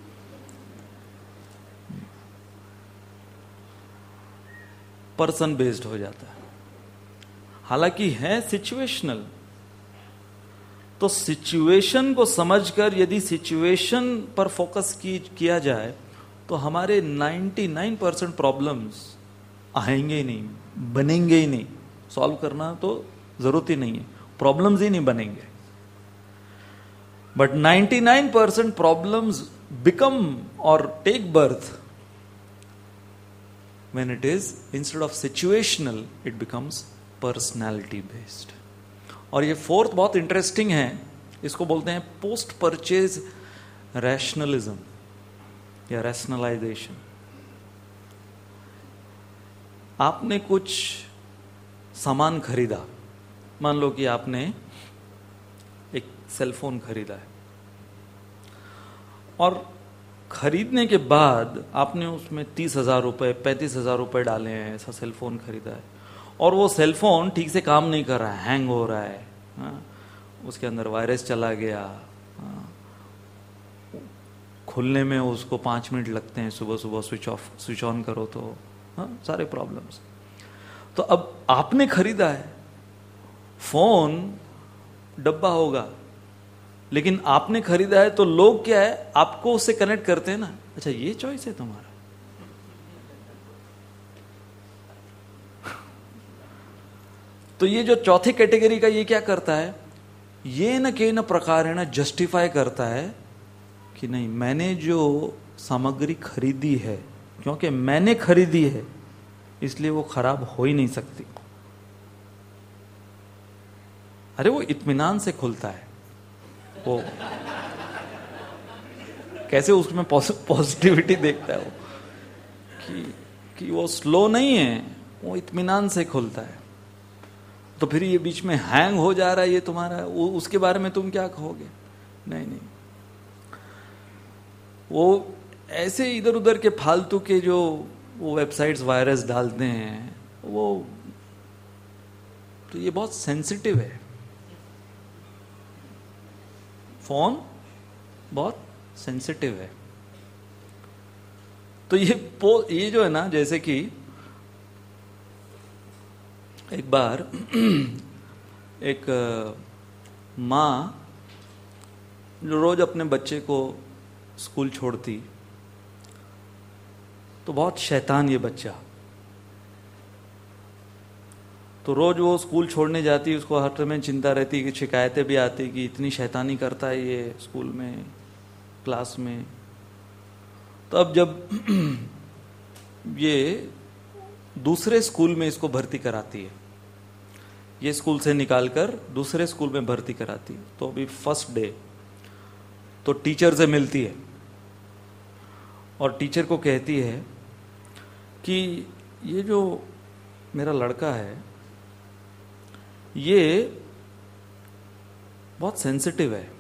पर्सन बेस्ड हो जाता है। हालांकि है सिचुएशनल, तो सिचुएशन को समझकर यदि सिचुएशन पर फोकस किया जाए तो हमारे 99% प्रॉब्लम्स आएंगे ही नहीं, बनेंगे ही नहीं। सॉल्व करना तो जरूरत ही नहीं है, प्रॉब्लम्स ही नहीं बनेंगे। बट 99% प्रॉब्लम्स बिकम और take birth when it is instead of situational it becomes personality based। और ये फोर्थ बहुत इंटरेस्टिंग है, इसको बोलते हैं पोस्ट परचेज रैशनलिज्म या रैशनलाइजेशन। आपने कुछ सामान खरीदा, मान लो कि आपने एक सेलफोन खरीदा है और खरीदने के बाद आपने उसमें 30,000 रुपए 35,000 रुपए डाले हैं, ऐसा सेलफोन खरीदा है और वो सेलफोन ठीक से काम नहीं कर रहा है, हैंग हो रहा है, उसके अंदर वायरस चला गया, खुलने में उसको 5 मिनट लगते हैं, सुबह सुबह स्विच ऑन करो तो सारे प्रॉब्लम्स। तो अब आपने खरीदा है फोन, डब्बा होगा, लेकिन आपने खरीदा है तो लोग क्या है, आपको उससे कनेक्ट करते हैं ना, अच्छा ये चॉइस है तुम्हारा। तो ये जो चौथी कैटेगरी का, ये क्या करता है, ये न के न प्रकार है ना जस्टिफाई करता है कि नहीं, मैंने जो सामग्री खरीदी है, क्योंकि मैंने खरीदी है इसलिए वो खराब हो ही नहीं सकती। अरे वो इत्मीनान से खुलता है, वो कैसे उसमें पॉजिटिविटी देखता है वो कि वो स्लो नहीं है, वो इत्मीनान से खुलता है। तो फिर ये बीच में हैंग हो जा रहा है ये तुम्हारा, उसके बारे में तुम क्या कहोगे? नहीं नहीं, वो ऐसे इधर उधर के फालतू के जो वो वेबसाइट्स वायरस डालते हैं, वो तो ये बहुत सेंसिटिव है, फोन बहुत सेंसिटिव है। तो ये जो है ना, जैसे कि एक बार एक माँ जो रोज अपने बच्चे को स्कूल छोड़ती, तो बहुत शैतान ये बच्चा, तो रोज वो स्कूल छोड़ने जाती, उसको हर समय चिंता रहती कि शिकायतें भी आती कि इतनी शैतानी करता है ये स्कूल में, क्लास में। तो अब जब ये दूसरे स्कूल में इसको भर्ती कराती है, ये स्कूल से निकालकर दूसरे स्कूल में भर्ती कराती है, तो अभी फर्स्ट डे तो टीचर से मिलती है और टीचर को कहती है कि ये जो मेरा लड़का है ये बहुत सेंसिटिव है।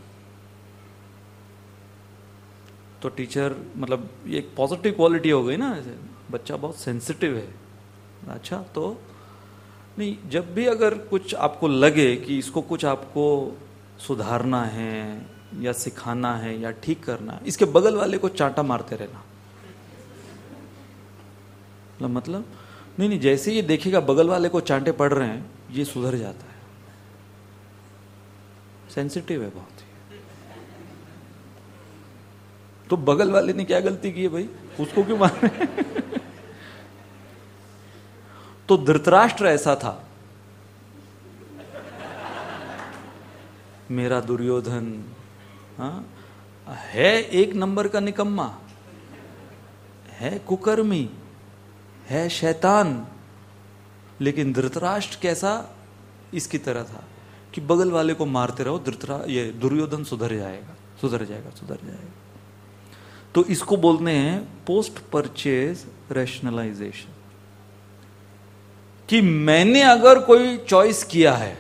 तो टीचर, मतलब ये एक पॉजिटिव क्वालिटी हो गई ना, ऐसे बच्चा बहुत सेंसिटिव है। अच्छा, तो नहीं, जब भी अगर कुछ आपको लगे कि इसको कुछ आपको सुधारना है या सिखाना है या ठीक करना है, इसके बगल वाले को चांटा मारते रहना। मतलब नहीं, जैसे ये देखेगा बगल वाले को चांटे पड़ रहे हैं, ये सुधर जाता है। सेंसिटिव है बहुत ही। तो बगल वाले ने क्या गलती की है भाई, उसको क्यों मार रहे हैं? तो धृतराष्ट्र ऐसा था, मेरा दुर्योधन है एक नंबर का निकम्मा, है कुकर्मी, है शैतान, लेकिन धृतराष्ट्र कैसा, इसकी तरह था कि बगल वाले को मारते रहो, ये दुर्योधन सुधर जाएगा, सुधर जाएगा, सुधर जाएगा। तो इसको बोलते हैं पोस्ट परचेज रैशनलाइजेशन, कि मैंने अगर कोई चॉइस किया है,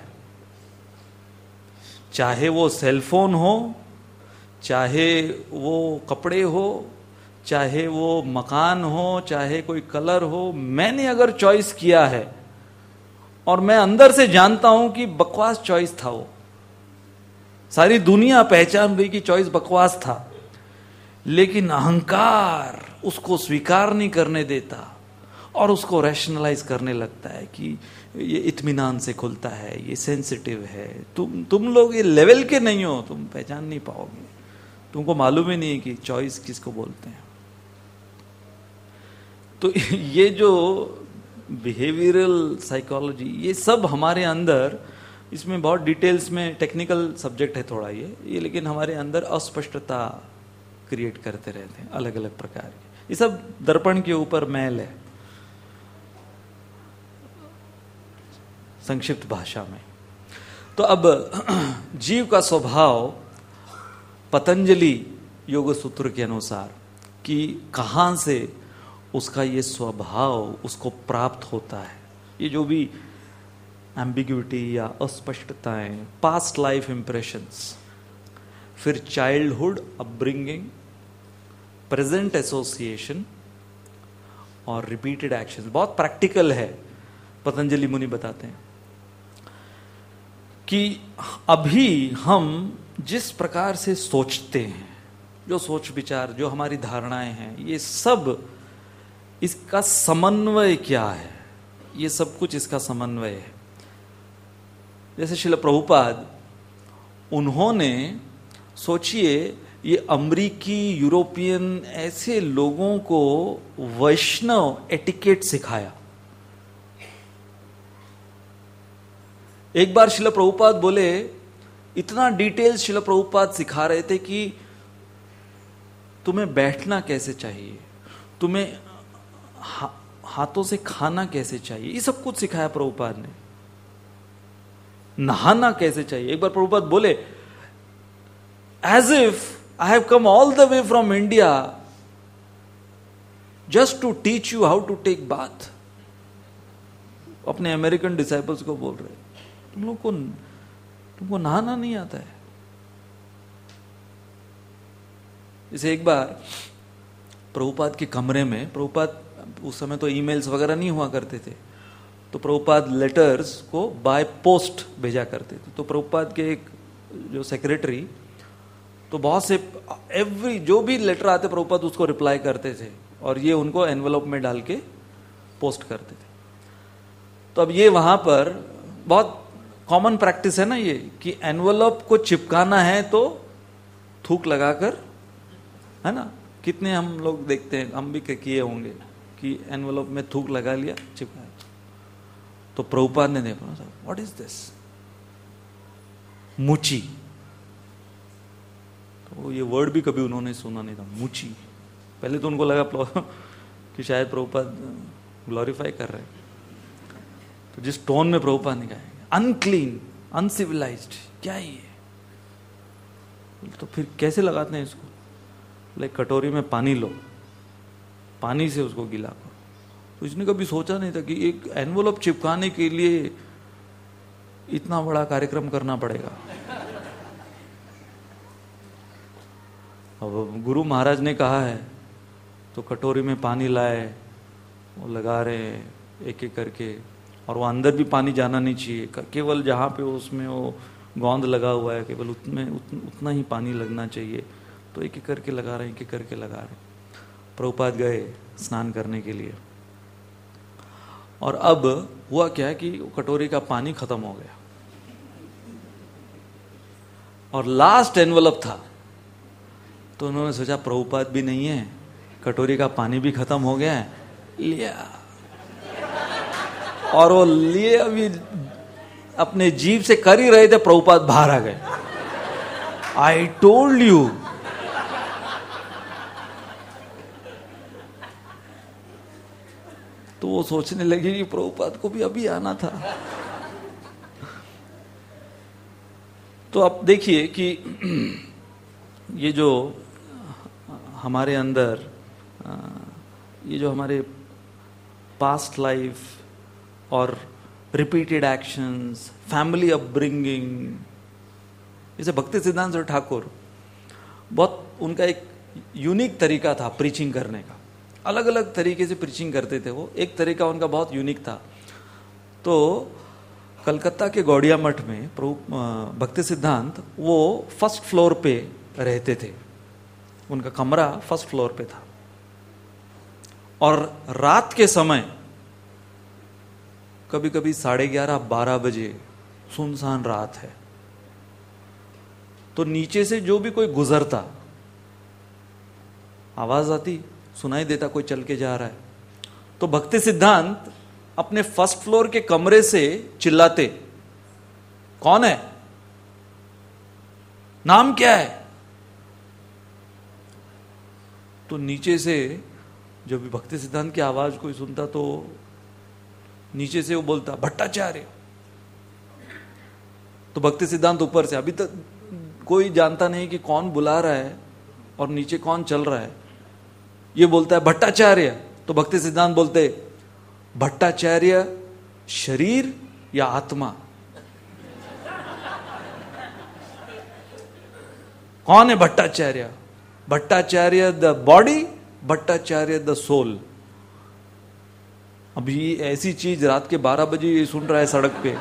चाहे वो सेलफोन हो, चाहे वो कपड़े हो, चाहे वो मकान हो, चाहे कोई कलर हो, मैंने अगर चॉइस किया है और मैं अंदर से जानता हूं कि बकवास चॉइस था वो, सारी दुनिया पहचान रही कि चॉइस बकवास था, लेकिन अहंकार उसको स्वीकार नहीं करने देता और उसको रैशनलाइज करने लगता है कि ये इत्मीनान से खुलता है, ये सेंसिटिव है, तुम लोग ये लेवल के नहीं हो, तुम पहचान नहीं पाओगे, तुमको मालूम ही नहीं कि चॉइस किसको बोलते हैं। तो ये जो बिहेवियरल साइकोलॉजी, ये सब हमारे अंदर, इसमें बहुत डिटेल्स में टेक्निकल सब्जेक्ट है थोड़ा ये लेकिन हमारे अंदर अस्पष्टता क्रिएट करते रहते हैं अलग अलग प्रकार के। ये सब दर्पण के ऊपर मैल है, संक्षिप्त भाषा में। तो अब जीव का स्वभाव पतंजलि योग सूत्र के अनुसार कि कहां से उसका ये स्वभाव उसको प्राप्त होता है, ये जो भी एम्बिग्युइटी या अस्पष्टताएं, पास्ट लाइफ इंप्रेशंस, फिर चाइल्डहुड अपब्रिंगिंग, प्रेजेंट एसोसिएशन और रिपीटेड एक्शंस, बहुत प्रैक्टिकल है। पतंजलि मुनि बताते हैं कि अभी हम जिस प्रकार से सोचते हैं, जो सोच विचार, जो हमारी धारणाएं हैं, ये सब इसका समन्वय क्या है, ये सब कुछ इसका समन्वय है। जैसे श्रील प्रभुपाद, उन्होंने सोचिए ये अमरीकी यूरोपियन ऐसे लोगों को वैष्णव एटिकेट सिखाया। एक बार श्रील प्रभुपाद बोले, इतना डिटेल श्रील प्रभुपाद सिखा रहे थे कि तुम्हें बैठना कैसे चाहिए, तुम्हें हाथों से खाना कैसे चाहिए, ये सब कुछ सिखाया प्रभुपाद ने। नहाना कैसे चाहिए। एक बार प्रभुपाद बोले, as if I have come all the way from India just to teach you how to take bath. अपने अमेरिकन डिसाइपल्स को बोल रहे, तुमको नहाना नहीं आता है। जैसे एक बार प्रभुपाद के कमरे में, प्रभुपाद उस समय तो ईमेल्स वगैरह नहीं हुआ करते थे, तो प्रभुपाद लेटर्स को बाय पोस्ट भेजा करते थे। तो प्रभुपाद के एक जो सेक्रेटरी, तो बहुत से एवरी जो भी लेटर आते प्रभुपाद उसको रिप्लाई करते थे और ये उनको एनवेलप में डाल के पोस्ट करते थे। तो अब ये वहां पर बहुत कॉमन प्रैक्टिस है ना ये, कि एनवेलप को चिपकाना है तो थूक लगाकर, है ना, कितने हम लोग देखते हैं, हम भी किए होंगे कि एनवेलप में थूक लगा लिया, चिपका। तो प्रभुपाद ने देखा, व्हाट इज दिस, मुची। तो ये वर्ड भी कभी उन्होंने सुना नहीं था, मुची। पहले तो उनको लगा कि शायद प्रभुपाद ग्लोरीफाई कर रहे हैं। तो जिस टोन में प्रभुपाद ने कहा अनक्लीन, अनसिविलाइज्ड, क्या ही है, तो फिर कैसे लगाते हैं इसको? लाइक कटोरी में पानी लो, पानी से उसको गिला करो। तो इसने कभी सोचा नहीं था कि एक एनवेलप चिपकाने के लिए इतना बड़ा कार्यक्रम करना पड़ेगा। अब गुरु महाराज ने कहा है तो कटोरी में पानी लाए, वो लगा रहे हैं एक एक करके, और वो अंदर भी पानी जाना नहीं चाहिए, केवल जहाँ पे उसमें वो गोंद लगा हुआ है केवल उतना ही पानी लगना चाहिए। तो एक एक करके लगा रहे हैं, एक एक करके लगा रहे हैं। प्रभुपाद गए स्नान करने के लिए, और अब हुआ क्या है कि कटोरी का पानी खत्म हो गया और लास्ट एनवेलप था। तो उन्होंने सोचा प्रभुपाद भी नहीं है, कटोरी का पानी भी खत्म हो गया है, लिया, और वो लिए अभी अपने जीभ से कर ही रहे थे, प्रभुपाद बाहर आ गए। I told you. तो वो सोचने लगे कि प्रभुपाद को भी अभी आना था। तो अब देखिए कि ये जो हमारे अंदर, ये जो हमारे पास्ट लाइफ और रिपीटेड एक्शंस, फैमिली अपब्रिंगिंग, जैसे भक्ति सिद्धांत ठाकुर, बहुत उनका एक यूनिक तरीका था प्रीचिंग करने का, अलग अलग तरीके से प्रीचिंग करते थे वो, एक तरीका उनका बहुत यूनिक था। तो कलकत्ता के गौड़िया मठ में भक्ति सिद्धांत वो फर्स्ट फ्लोर पे रहते थे, उनका कमरा फर्स्ट फ्लोर पे था, और रात के समय कभी कभी 11:30-12 बजे सुनसान रात है, तो नीचे से जो भी कोई गुजरता आवाज आती, सुनाई देता कोई चल के जा रहा है, तो भक्ति सिद्धांत अपने फर्स्ट फ्लोर के कमरे से चिल्लाते, कौन है, नाम क्या है। तो नीचे से जब भी भक्ति सिद्धांत की आवाज कोई सुनता तो नीचे से वो बोलता भट्टाचार्य। तो भक्ति सिद्धांत ऊपर से, अभी तक कोई जानता नहीं कि कौन बुला रहा है और नीचे कौन चल रहा है, ये बोलता है भट्टाचार्य। तो भक्ति सिद्धांत बोलते भट्टाचार्य शरीर या आत्मा, कौन है Bhattacharya, Bhattacharya the body, Bhattacharya the soul. अभी ऐसी चीज रात के 12 बजे ये सुन रहा है सड़क पे,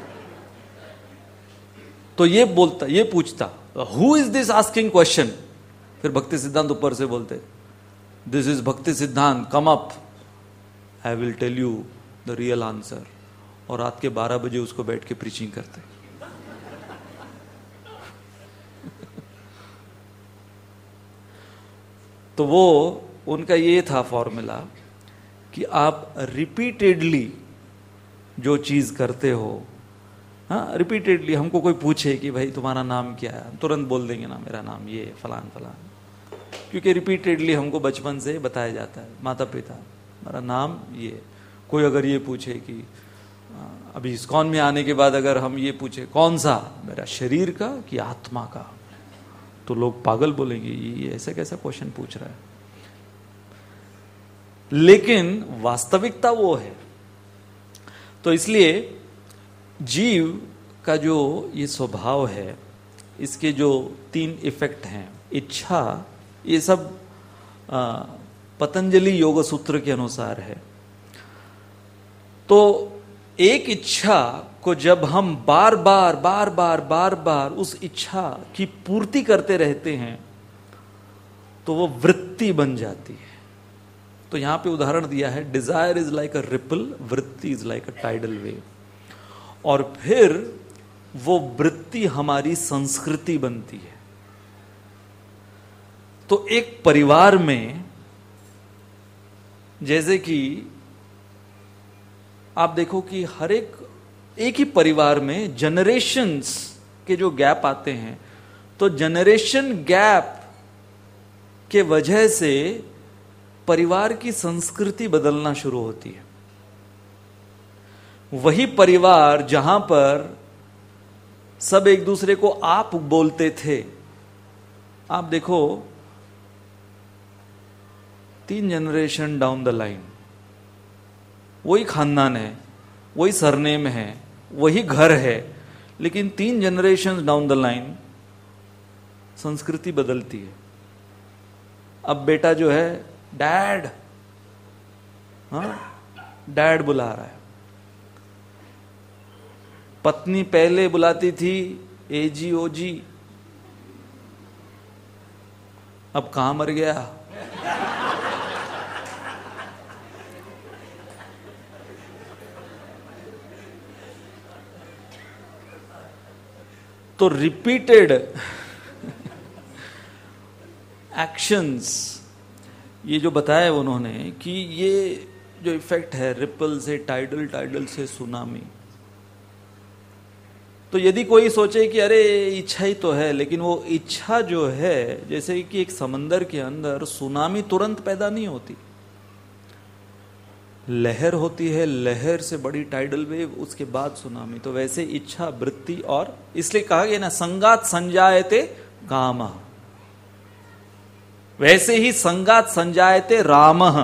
तो ये बोलता, ये पूछता who is this asking question. फिर भक्ति सिद्धांत ऊपर से बोलते this is Bhaktisiddhanta, come up, I will tell you the real answer. और रात के 12 बजे उसको बैठ के प्रीचिंग करते। तो वो उनका ये था फॉर्मूला कि आप रिपीटेडली जो चीज करते हो, हाँ रिपीटेडली, हमको कोई पूछे कि भाई तुम्हारा नाम क्या है, हम तुरंत बोल देंगे ना मेरा नाम ये फलान फलान, क्योंकि रिपीटेडली हमको बचपन से बताया जाता है, माता पिता मेरा नाम ये। कोई अगर ये पूछे कि अभी इस्कॉन में आने के बाद अगर हम ये पूछे कौन सा, मेरा शरीर का कि आत्मा का, तो लोग पागल बोलेंगे ये ऐसा कैसा क्वेश्चन पूछ रहा है। लेकिन वास्तविकता वो है। तो इसलिए जीव का जो ये स्वभाव है, इसके जो 3 इफेक्ट हैं, इच्छा, ये सब पतंजलि योग सूत्र के अनुसार है। तो एक इच्छा को जब हम बार बार उस इच्छा की पूर्ति करते रहते हैं तो वो वृत्ति बन जाती है। तो यहां पे उदाहरण दिया है, desire is like a ripple, वृत्ति is like a tidal wave. और फिर वो वृत्ति हमारी संस्कृति बनती है। तो एक परिवार में जैसे कि आप देखो कि हर एक ही परिवार में जनरेशंस के जो गैप आते हैं, तो जनरेशन गैप के वजह से परिवार की संस्कृति बदलना शुरू होती है। वही परिवार जहां पर सब एक दूसरे को आप बोलते थे, आप देखो 3 जनरेशन डाउन द लाइन वही खानदान है, वही सरनेम है, वही घर है, लेकिन 3 जनरेशन डाउन द लाइन संस्कृति बदलती है। अब बेटा जो है डैड, हाँ डैड बुला रहा है। पत्नी पहले बुलाती थी एजी ओजी, अब कहां मर गया। तो रिपीटेड एक्शंस, ये जो बताया उन्होंने कि ये जो इफेक्ट है रिपल से टाइडल, टाइडल से सुनामी। तो यदि कोई सोचे कि अरे इच्छा ही तो है, लेकिन वो इच्छा जो है, जैसे कि एक समंदर के अंदर सुनामी तुरंत पैदा नहीं होती, लहर होती है, लहर से बड़ी टाइडल वेव, उसके बाद सुनामी। तो वैसे इच्छा, वृत्ति, और इसलिए कहा गया ना संगात संजायते कामः, वैसे ही संगात संजायते रामः।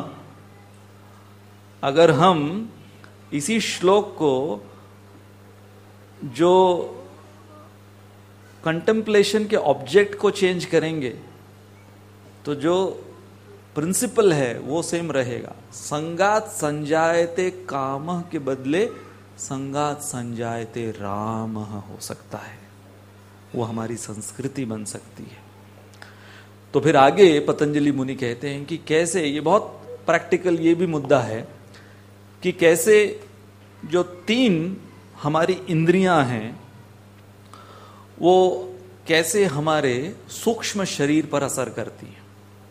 अगर हम इसी श्लोक को जो कंटेम्पलेशन के ऑब्जेक्ट को चेंज करेंगे तो जो प्रिंसिपल है वो सेम रहेगा। संगात संजायते कामः के बदले संगात संजायते राम हो सकता है, वो हमारी संस्कृति बन सकती है। तो फिर आगे पतंजलि मुनि कहते हैं कि कैसे, ये बहुत प्रैक्टिकल ये भी मुद्दा है कि कैसे जो 3 हमारी इंद्रियां हैं वो कैसे हमारे सूक्ष्म शरीर पर असर करती हैं।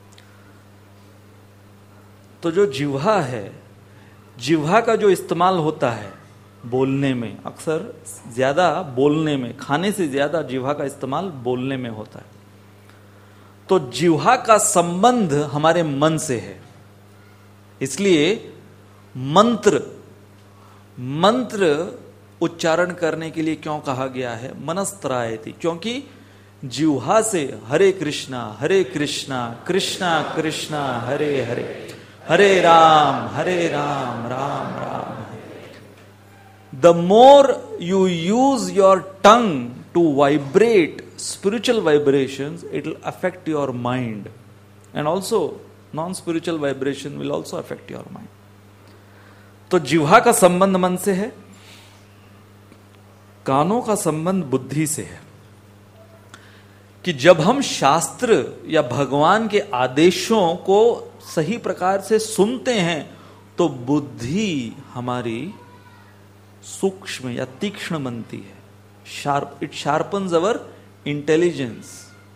तो जो जिह्वा है, जिह्वा का जो इस्तेमाल होता है बोलने में, अक्सर ज्यादा बोलने में, खाने से ज्यादा जिह्वा का इस्तेमाल बोलने में होता है। तो जिह्वा का संबंध हमारे मन से है। इसलिए मंत्र उच्चारण करने के लिए क्यों कहा गया है मनस्त्रायति, क्योंकि जिह्वा से Hare Krishna Krishna Krishna Hare Hare, Hare Ram Ram Ram. The more you use your tongue to vibrate spiritual vibrations, it will affect your mind, and also non-spiritual vibration will also affect your mind. तो जिह्वा का संबंध मन से है, कानों का संबंध बुद्धि से है। कि जब हम शास्त्र या भगवान के आदेशों को सही प्रकार से सुनते हैं तो बुद्धि हमारी सूक्ष्म या तीक्ष्ण बनती है। It sharpens our intelligence.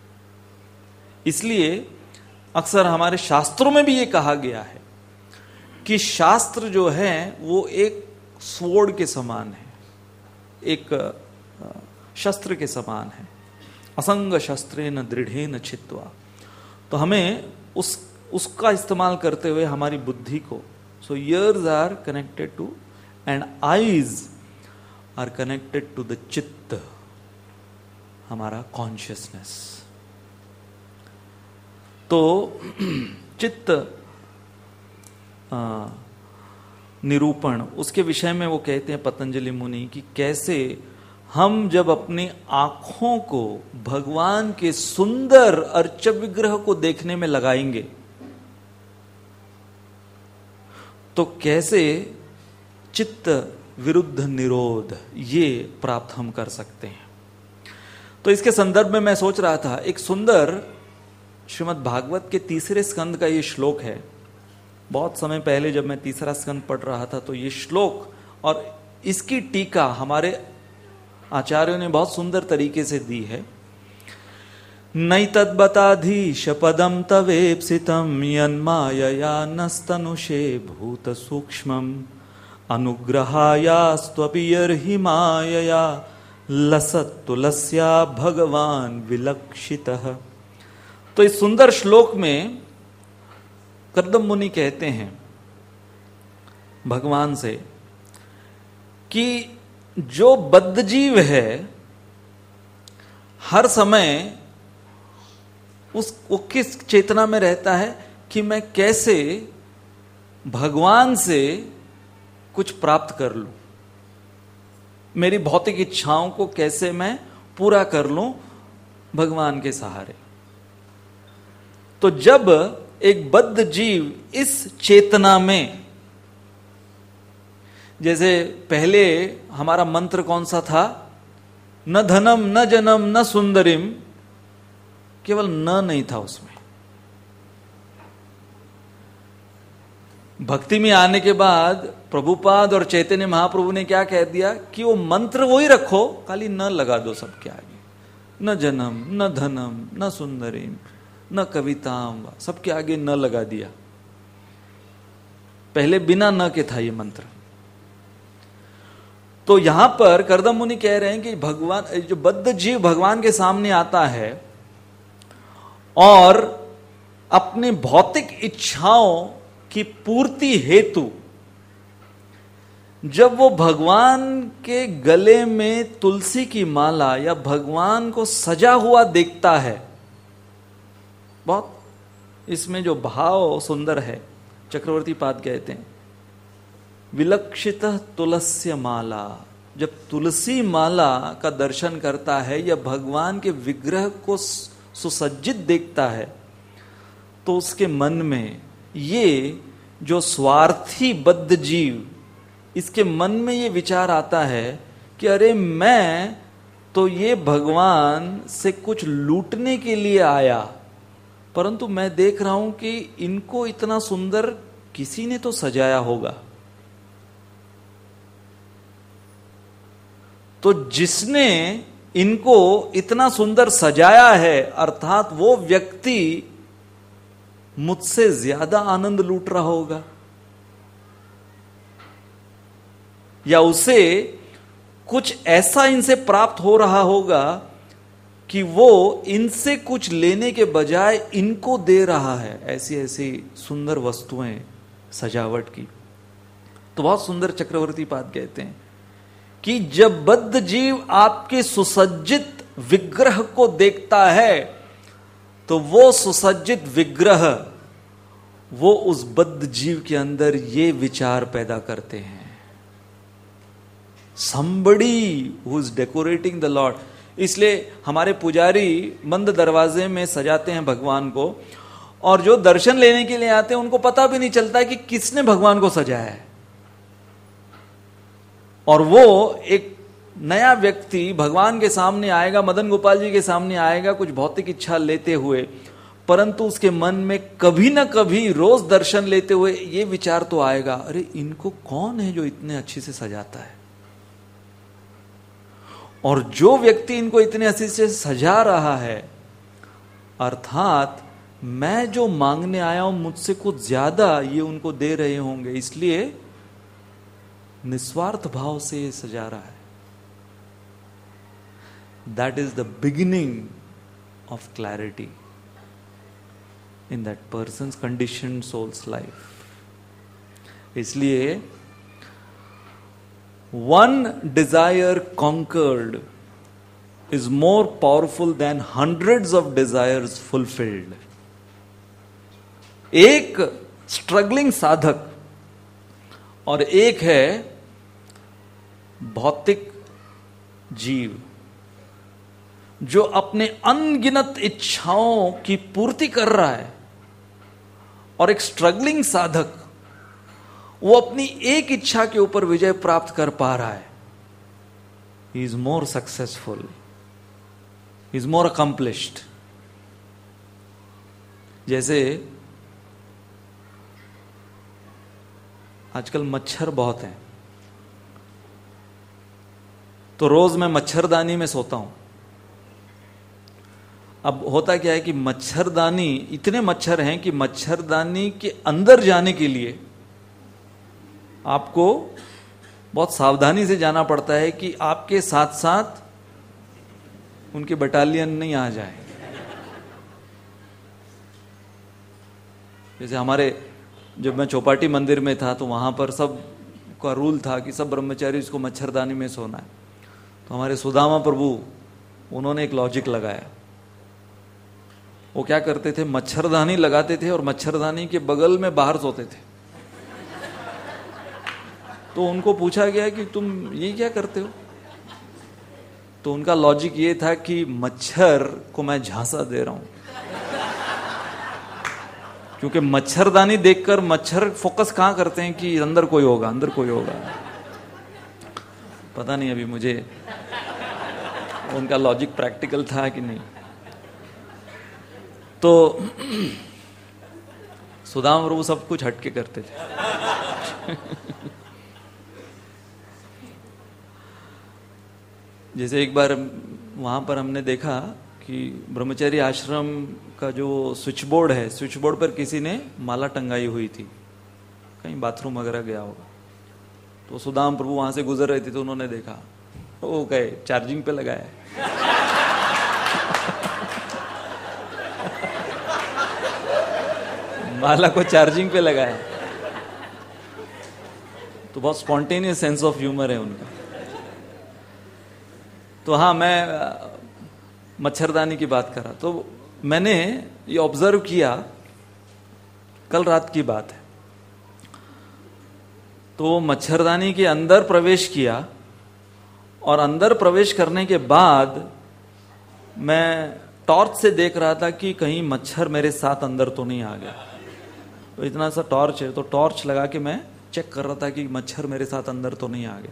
इसलिए अक्सर हमारे शास्त्रों में भी ये कहा गया है कि शास्त्र जो है वो एक स्वॉर्ड के समान है, एक शस्त्र के समान है। असंग शस्त्रेण दृढ़ेन छित्त्वा। तो हमें उसका इस्तेमाल करते हुए हमारी बुद्धि को, so ears are connected to and eyes are connected to the चित्त, हमारा कॉन्शियसनेस। तो चित्त निरूपण, उसके विषय में वो कहते हैं पतंजलि मुनि कि कैसे हम जब अपनी आंखों को भगवान के सुंदर अर्च विग्रह को देखने में लगाएंगे तो कैसे चित्त विरुद्ध निरोध ये प्राप्त हम कर सकते हैं। तो इसके संदर्भ में मैं सोच रहा था, एक सुंदर श्रीमद् भागवत के 3 स्कंद का ये श्लोक है। बहुत समय पहले जब मैं 3 स्कंद पढ़ रहा था तो ये श्लोक और इसकी टीका हमारे आचार्यों ने बहुत सुंदर तरीके से दी है। नैतद्बताधीश पदम तवेप्सितम यन्मायया नस्तनुषे भूत सूक्ष्मम अनुग्रहायास्त्वपि यर्हि मायया लसत्तुलस्या भगवान विलक्षितः। तो इस सुंदर श्लोक में कर्दम मुनि कहते हैं भगवान से कि जो बद्ध जीव है हर समय वो किस चेतना में रहता है कि मैं कैसे भगवान से कुछ प्राप्त कर लूं, मेरी भौतिक इच्छाओं को कैसे मैं पूरा कर लूं भगवान के सहारे। तो जब एक बद्ध जीव इस चेतना में, जैसे पहले हमारा मंत्र कौन सा था, न धनम न जनम न सुंदरिम, केवल न नहीं था उसमें। भक्ति में आने के बाद प्रभुपाद और चैतन्य महाप्रभु ने क्या कह दिया कि वो मंत्र वही रखो, खाली न लगा दो सबके आगे। न जनम न धनम न सुंदरीम न कविताम, सबके आगे न लगा दिया। पहले बिना न के था ये मंत्र। तो यहां पर कर्दम मुनि कह रहे हैं कि भगवान, जो बद्ध जीव भगवान के सामने आता है और अपनी भौतिक इच्छाओं की पूर्ति हेतु जब वो भगवान के गले में तुलसी की माला या भगवान को सजा हुआ देखता है, बहुत इसमें जो भाव सुंदर है, चक्रवर्ती पाद कहते हैं विलक्षित तुलस्य माला। जब तुलसी माला का दर्शन करता है या भगवान के विग्रह को सुसज्जित देखता है तो उसके मन में ये जो स्वार्थी बद्ध जीव इसके मन में ये विचार आता है कि अरे मैं तो ये भगवान से कुछ लूटने के लिए आया, परंतु मैं देख रहा हूं कि इनको इतना सुंदर किसी ने तो सजाया होगा। तो जिसने इनको इतना सुंदर सजाया है, अर्थात वो व्यक्ति मुझसे ज्यादा आनंद लूट रहा होगा, या उसे कुछ ऐसा इनसे प्राप्त हो रहा होगा कि वो इनसे कुछ लेने के बजाय इनको दे रहा है ऐसी ऐसी सुंदर वस्तुएं सजावट की। तो बहुत सुंदर चक्रवर्ती पाद कहते हैं कि जब बद्ध जीव आपके सुसज्जित विग्रह को देखता है तो वो सुसज्जित विग्रह वो उस बद्ध जीव के अंदर ये विचार पैदा करते हैं, somebody who is decorating the Lord। इसलिए हमारे पुजारी बंद दरवाजे में सजाते हैं भगवान को, और जो दर्शन लेने के लिए आते हैं उनको पता भी नहीं चलता कि किसने भगवान को सजाया है। और वो एक नया व्यक्ति भगवान के सामने आएगा, मदन गोपाल जी के सामने आएगा कुछ भौतिक इच्छा लेते हुए, परंतु उसके मन में कभी ना कभी रोज दर्शन लेते हुए ये विचार तो आएगा, अरे इनको कौन है जो इतने अच्छे से सजाता है, और जो व्यक्ति इनको इतने अच्छे से सजा रहा है, अर्थात मैं जो मांगने आया हूं मुझसे कुछ ज्यादा ये उनको दे रहे होंगे, इसलिए निस्वार्थ भाव से ये सजा रहा है। That is the beginning of clarity in that person's conditioned soul's life. इसलिए one desire conquered is more powerful than hundreds of desires fulfilled। एक स्ट्रगलिंग साधक और एक है भौतिक जीव जो अपने अनगिनत इच्छाओं की पूर्ति कर रहा है, और एक स्ट्रगलिंग साधक वो अपनी एक इच्छा के ऊपर विजय प्राप्त कर पा रहा है। He is more successful, he is more accomplished. जैसे आजकल मच्छर बहुत हैं, तो रोज मैं मच्छरदानी में सोता हूं। अब होता क्या है कि मच्छरदानी, इतने मच्छर हैं कि मच्छरदानी के अंदर जाने के लिए आपको बहुत सावधानी से जाना पड़ता है कि आपके साथ साथ उनके बटालियन नहीं आ जाए। जैसे हमारे, जब मैं चौपाटी मंदिर में था तो वहां पर सब का रूल था कि सब ब्रह्मचारी इसको मच्छरदानी में सोना है। तो हमारे सुदामा प्रभु उन्होंने एक लॉजिक लगाया। वो क्या करते थे, मच्छरदानी लगाते थे और मच्छरदानी के बगल में बाहर सोते थे। तो उनको पूछा गया कि तुम ये क्या करते हो, तो उनका लॉजिक ये था कि मच्छर को मैं झांसा दे रहा हूं, क्योंकि मच्छरदानी देखकर मच्छर फोकस कहां करते हैं कि अंदर कोई होगा, अंदर कोई होगा। पता नहीं अभी मुझे उनका लॉजिक प्रैक्टिकल था कि नहीं। तो सुदाम प्रभु सब कुछ हटके करते थे। जैसे एक बार वहां पर हमने देखा कि ब्रह्मचारी आश्रम का जो स्विच बोर्ड है, स्विच बोर्ड पर किसी ने माला टंगाई हुई थी, कहीं बाथरूम वगैरह गया होगा। तो सुदाम प्रभु वहां से गुजर रहे थे तो उन्होंने देखा, वो गए चार्जिंग पे लगाया। माला को चार्जिंग पे लगाया। तो बहुत स्पॉन्टेनियस सेंस ऑफ ह्यूमर है उनका। तो हाँ, मैं मच्छरदानी की बात कर रहा, तो मैंने ये ऑब्जर्व किया, कल रात की बात है। तो मच्छरदानी के अंदर प्रवेश किया और अंदर प्रवेश करने के बाद मैं टॉर्च से देख रहा था कि कहीं मच्छर मेरे साथ अंदर तो नहीं आ गया। तो इतना सा टॉर्च है, तो टॉर्च लगा के मैं चेक कर रहा था कि मच्छर मेरे साथ अंदर तो नहीं आ गया।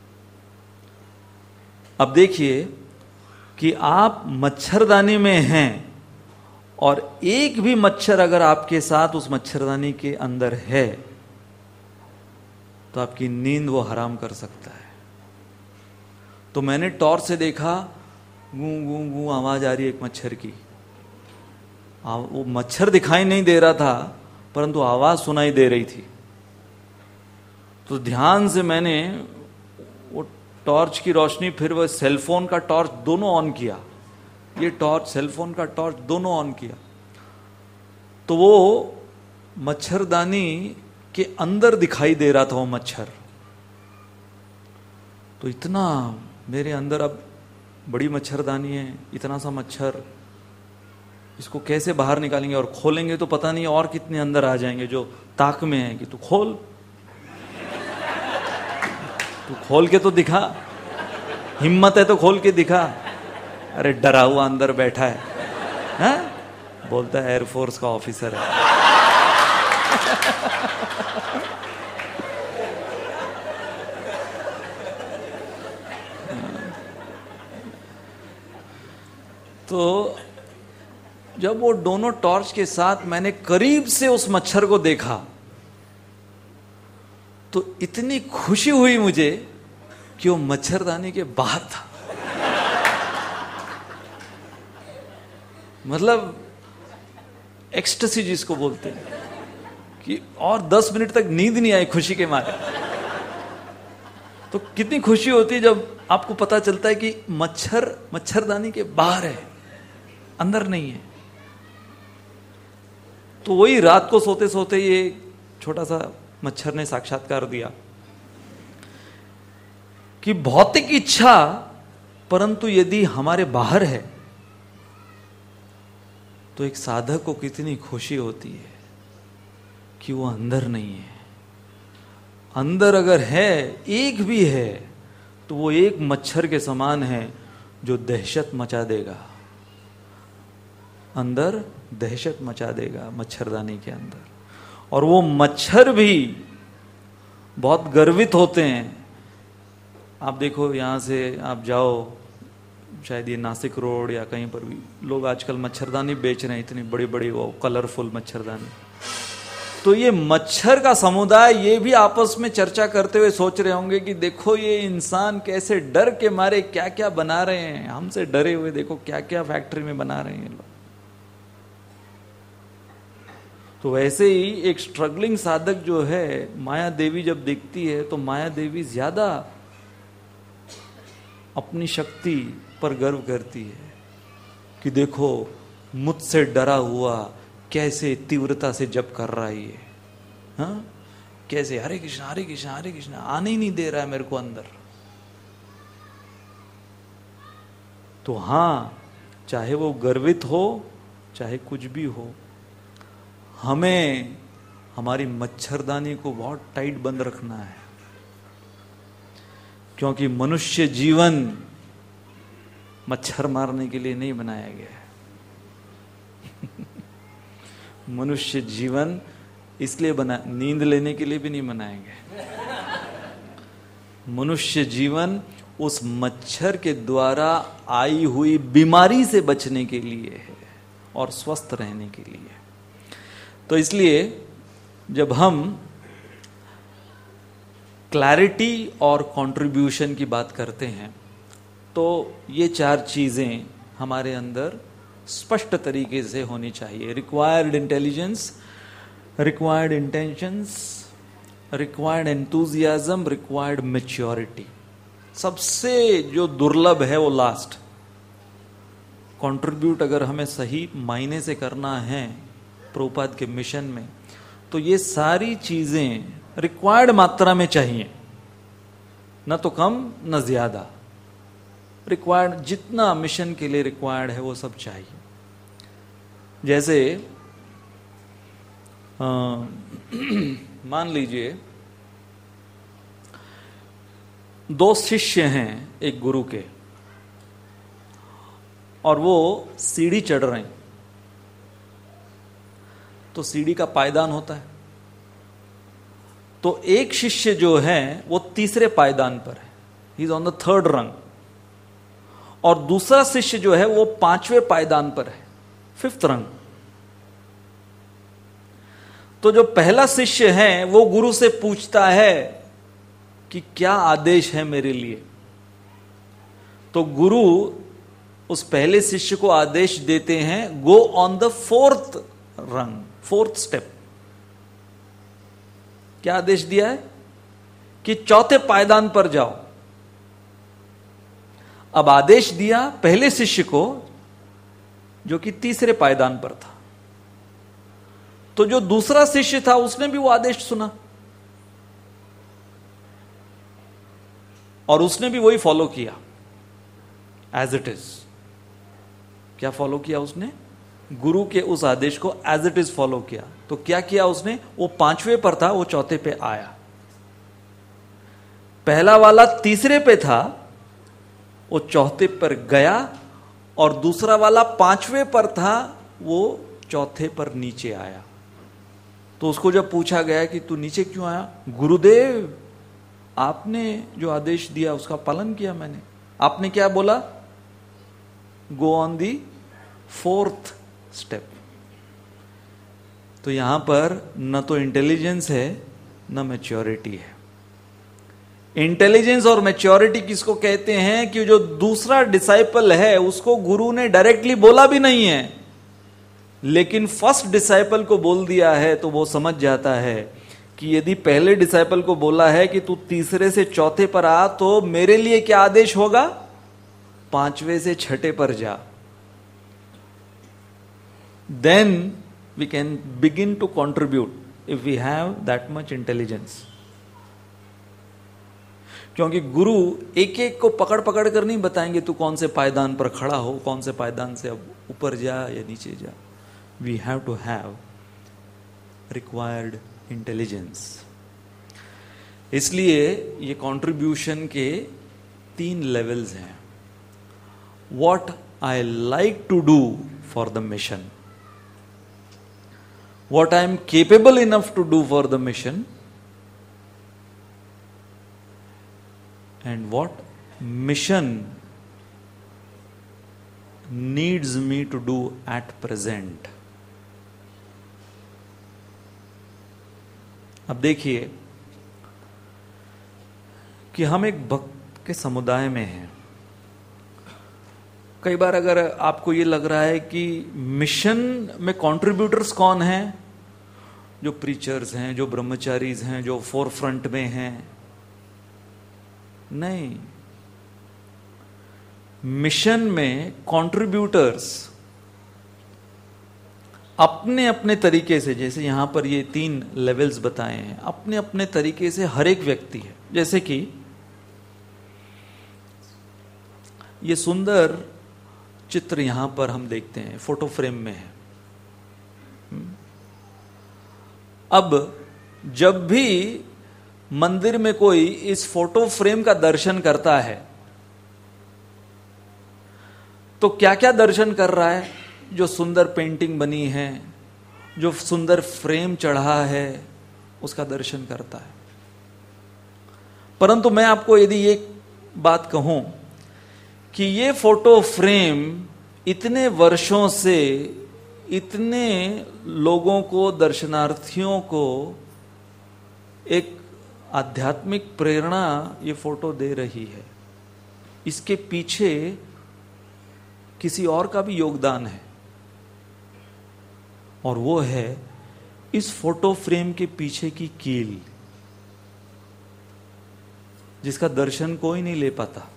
अब देखिए कि आप मच्छरदानी में हैं और एक भी मच्छर अगर आपके साथ उस मच्छरदानी के अंदर है तो आपकी नींद वो हराम कर सकता है। तो मैंने टॉर्च से देखा, गूं गूं गूं आवाज आ रही है एक मच्छर की। वो मच्छर दिखाई नहीं दे रहा था परंतु आवाज सुनाई दे रही थी। तो ध्यान से मैंने वो टॉर्च की रोशनी, फिर वो सेलफोन का टॉर्च दोनों ऑन किया, ये टॉर्च सेलफोन का टॉर्च दोनों ऑन किया। तो वो मच्छरदानी के अंदर दिखाई दे रहा था वो मच्छर। तो इतना मेरे अंदर, अब बड़ी मच्छरदानी है, इतना सा मच्छर, इसको कैसे बाहर निकालेंगे? और खोलेंगे तो पता नहीं और कितने अंदर आ जाएंगे जो ताक में है कि तू खोल, तू खोल के तो दिखा, हिम्मत है तो खोल के दिखा। अरे डरा हुआ अंदर बैठा है, हाँ? बोलता है एयरफोर्स का ऑफिसर है। तो जब वो दोनों टॉर्च के साथ मैंने करीब से उस मच्छर को देखा तो इतनी खुशी हुई मुझे कि वो मच्छरदानी के बाहर था। मतलब एक्सटेसी जिसको बोलते हैं कि और 10 मिनट तक नींद नहीं आई खुशी के मारे। तो कितनी खुशी होती है जब आपको पता चलता है कि मच्छर मच्छरदानी के बाहर है, अंदर नहीं है। तो वही रात को सोते सोते ये छोटा सा मच्छर ने साक्षात्कार दिया कि भौतिक इच्छा परंतु यदि हमारे बाहर है तो एक साधक को कितनी खुशी होती है कि वो अंदर नहीं है। अंदर अगर है, एक भी है, तो वो एक मच्छर के समान है जो दहशत मचा देगा, अंदर दहशत मचा देगा मच्छरदानी के अंदर। और वो मच्छर भी बहुत गर्वित होते हैं। आप देखो, यहां से आप जाओ, शायद ये नासिक रोड या कहीं पर भी लोग आजकल मच्छरदानी बेच रहे हैं, इतनी बड़ी बड़ी वो कलरफुल मच्छरदानी। तो ये मच्छर का समुदाय ये भी आपस में चर्चा करते हुए सोच रहे होंगे कि देखो ये इंसान कैसे डर के मारे क्या क्या बना रहे हैं, हमसे डरे हुए देखो क्या क्या फैक्ट्री में बना रहे हैं लोग। तो वैसे ही एक स्ट्रगलिंग साधक जो है, माया देवी जब दिखती है तो माया देवी ज्यादा अपनी शक्ति पर गर्व करती है कि देखो मुझसे डरा हुआ कैसे तीव्रता से जप कर रहा है ये, हाँ? कैसे हरे कृष्ण हरे कृष्ण हरे कृष्ण आने ही नहीं दे रहा है मेरे को अंदर। तो हाँ, चाहे वो गर्वित हो चाहे कुछ भी हो, हमें हमारी मच्छरदानी को बहुत टाइट बंद रखना है, क्योंकि मनुष्य जीवन मच्छर मारने के लिए नहीं बनाया गया है। मनुष्य जीवन इसलिए बना, नींद लेने के लिए भी नहीं बनाया गया। मनुष्य जीवन उस मच्छर के द्वारा आई हुई बीमारी से बचने के लिए है और स्वस्थ रहने के लिए। तो इसलिए जब हम क्लैरिटी और कंट्रीब्यूशन की बात करते हैं तो ये 4 चीजें हमारे अंदर स्पष्ट तरीके से होनी चाहिए। Required intelligence, required intentions, required enthusiasm, required maturity. सबसे जो दुर्लभ है वो लास्ट। कंट्रीब्यूट अगर हमें सही मायने से करना है प्रभुपाद के मिशन में, तो ये सारी चीजें रिक्वायर्ड मात्रा में चाहिए, न तो कम न ज्यादा। रिक्वायर्ड जितना मिशन के लिए रिक्वायर्ड है वो सब चाहिए। जैसे मान लीजिए 2 शिष्य हैं एक गुरु के, और वो सीढ़ी चढ़ रहे हैं। तो सीढ़ी का पायदान होता है, तो एक शिष्य जो है वो तीसरे पायदान पर है, he is on the third rung, और दूसरा शिष्य जो है वो 5वें पायदान पर है, 5th रंग। तो जो पहला शिष्य है वो गुरु से पूछता है कि क्या आदेश है मेरे लिए। तो गुरु उस पहले शिष्य को आदेश देते हैं, गो ऑन द 4th रंग, 4th स्टेप। क्या आदेश दिया है कि 4थे पायदान पर जाओ। अब आदेश दिया पहले शिष्य को जो कि तीसरे पायदान पर था। तो जो दूसरा शिष्य था उसने भी वो आदेश सुना और उसने भी वही फॉलो किया एज इट इज। क्या फॉलो किया उसने? गुरु के उस आदेश को एज इट इज फॉलो किया। तो क्या किया उसने? वो 5वें पर था, वो 4थे पे आया। पहला वाला तीसरे पे था, वो 4थे पर गया, और दूसरा वाला 5वें पर था, वो 4थे पर नीचे आया। तो उसको जब पूछा गया कि तू नीचे क्यों आया? गुरुदेव, आपने जो आदेश दिया उसका पालन किया मैंने। आपने क्या बोला? Go on the 4th step. तो यहां पर न तो इंटेलिजेंस है न मैच्योरिटी है। इंटेलिजेंस और मैच्योरिटी किसको कहते हैं? कि जो दूसरा डिसाइपल है उसको गुरु ने डायरेक्टली बोला भी नहीं है, लेकिन फर्स्ट डिसाइपल को बोल दिया है, तो वो समझ जाता है कि यदि पहले डिसाइपल को बोला है कि तू तीसरे से 4थे पर आ, तो मेरे लिए क्या आदेश होगा? 5वें से 6ठे पर जा। Then we can begin to contribute if we have that much intelligence. क्योंकि गुरु एक एक को पकड़ पकड़ कर नहीं बताएंगे तू कौन से पायदान पर खड़ा हो, कौन से पायदान से अब ऊपर जा या नीचे जा। We have to have required intelligence. इसलिए ये कंट्रीब्यूशन के 3 लेवल्स हैं। What I like to do for the mission, what I am capable enough to do for the mission, and what mission needs me to do at present. अब देखिए कि हम एक भक्त के समुदाय में हैं। कई बार अगर आपको ये लग रहा है कि मिशन में कंट्रीब्यूटर्स कौन हैं, जो प्रीचर्स हैं, जो ब्रह्मचारीज हैं, जो फोर फ्रंट में हैं, नहीं। मिशन में कंट्रीब्यूटर्स अपने अपने तरीके से, जैसे यहां पर ये 3 लेवल्स बताए हैं, अपने अपने तरीके से हर एक व्यक्ति है। जैसे कि ये सुंदर चित्र यहां पर हम देखते हैं, फोटो फ्रेम में है। अब जब भी मंदिर में कोई इस फोटो फ्रेम का दर्शन करता है तो क्या क्या दर्शन कर रहा है? जो सुंदर पेंटिंग बनी है, जो सुंदर फ्रेम चढ़ा है, उसका दर्शन करता है। परंतु मैं आपको यदि एक बात कहूं कि ये फोटो फ्रेम इतने वर्षों से इतने लोगों को, दर्शनार्थियों को एक आध्यात्मिक प्रेरणा ये फोटो दे रही है, इसके पीछे किसी और का भी योगदान है, और वो है इस फोटो फ्रेम के पीछे की कील, जिसका दर्शन कोई नहीं ले पाता।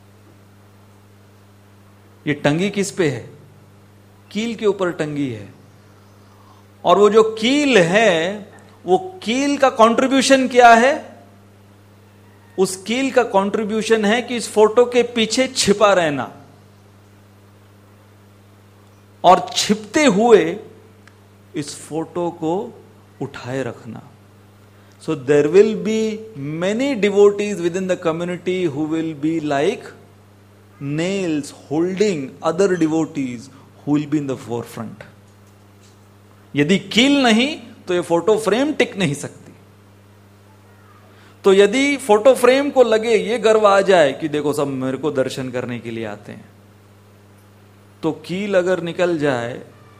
ये टंगी किस पे है? कील के ऊपर टंगी है। और वो जो कील है, वो कील का कंट्रीब्यूशन क्या है? उस कील का कंट्रीब्यूशन है कि इस फोटो के पीछे छिपा रहना और छिपते हुए इस फोटो को उठाए रखना। So there will be many devotees within the community who will be like nails holding other devotees who will be in the forefront. यदि कील नहीं तो ये फोटो फ्रेम टिक नहीं सकती। तो यदि फोटो फ्रेम को लगे ये गर्व आ जाए कि देखो सब मेरे को दर्शन करने के लिए आते हैं, तो कील अगर निकल जाए,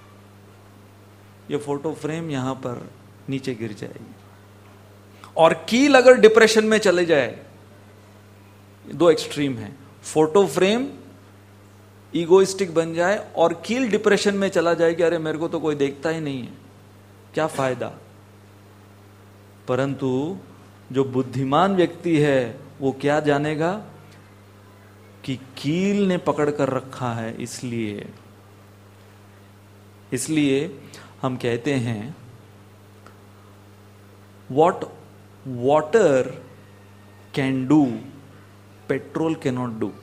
ये फोटो फ्रेम यहां पर नीचे गिर जाएगी। और कील अगर डिप्रेशन में चले जाए, दो एक्सट्रीम है, फोटो फ्रेम ईगोइस्टिक बन जाए और कील डिप्रेशन में चला जाए कि अरे मेरे को तो कोई देखता ही नहीं है, क्या फायदा। परंतु जो बुद्धिमान व्यक्ति है वो क्या जानेगा कि कील ने पकड़ कर रखा है, इसलिए हम कहते हैं what water can do petrol cannot do.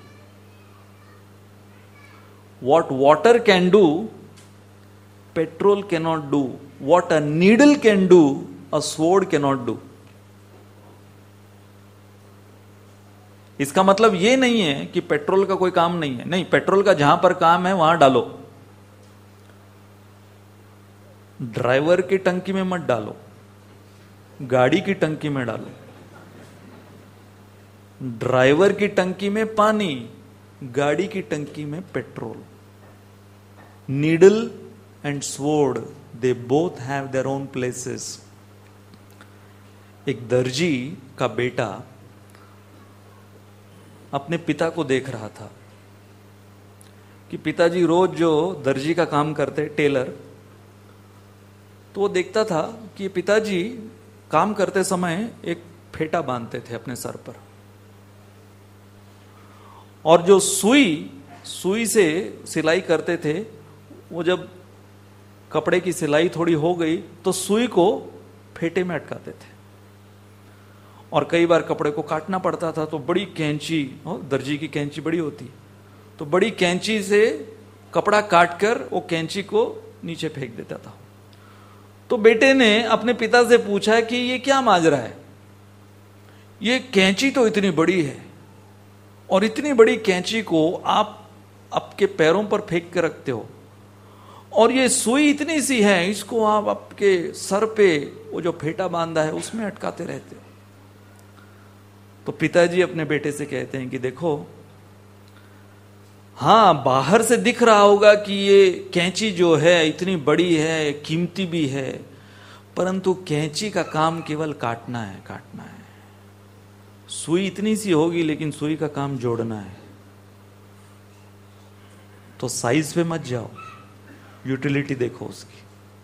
What water can do, petrol cannot do. What a needle can do, a sword cannot do. इसका मतलब ये नहीं है कि पेट्रोल का कोई काम नहीं है, नहीं, पेट्रोल का जहां पर काम है वहां डालो। ड्राइवर की टंकी में मत डालो, गाड़ी की टंकी में डालो। ड्राइवर की टंकी में पानी, गाड़ी की टंकी में petrol. Needle and sword, they both have their own places. एक दर्जी का बेटा अपने पिता को देख रहा था कि पिताजी रोज जो दर्जी का काम करते, टेलर, तो वो देखता था कि पिताजी काम करते समय एक फेटा बांधते थे अपने सर पर, और जो सुई से सिलाई करते थे, वो जब कपड़े की सिलाई थोड़ी हो गई तो सुई को फेटे में अटकाते थे, और कई बार कपड़े को काटना पड़ता था तो बड़ी कैंची, दर्जी की कैंची बड़ी होती, तो बड़ी कैंची से कपड़ा काटकर वो कैंची को नीचे फेंक देता था। तो बेटे ने अपने पिता से पूछा कि ये क्या माजरा है, ये कैंची तो इतनी बड़ी है और इतनी बड़ी कैंची को आप आपके पैरों पर फेंक के रखते हो, और ये सुई इतनी सी है, इसको आप आपके सर पे वो जो फेटा बांधा है उसमें अटकाते रहते हो। तो पिताजी अपने बेटे से कहते हैं कि देखो, हां बाहर से दिख रहा होगा कि ये कैंची जो है इतनी बड़ी है, कीमती भी है, परंतु कैंची का काम केवल काटना है, काटना है। सुई इतनी सी होगी लेकिन सुई का काम जोड़ना है। तो साइज पे मत जाओ, यूटिलिटी देखो उसकी।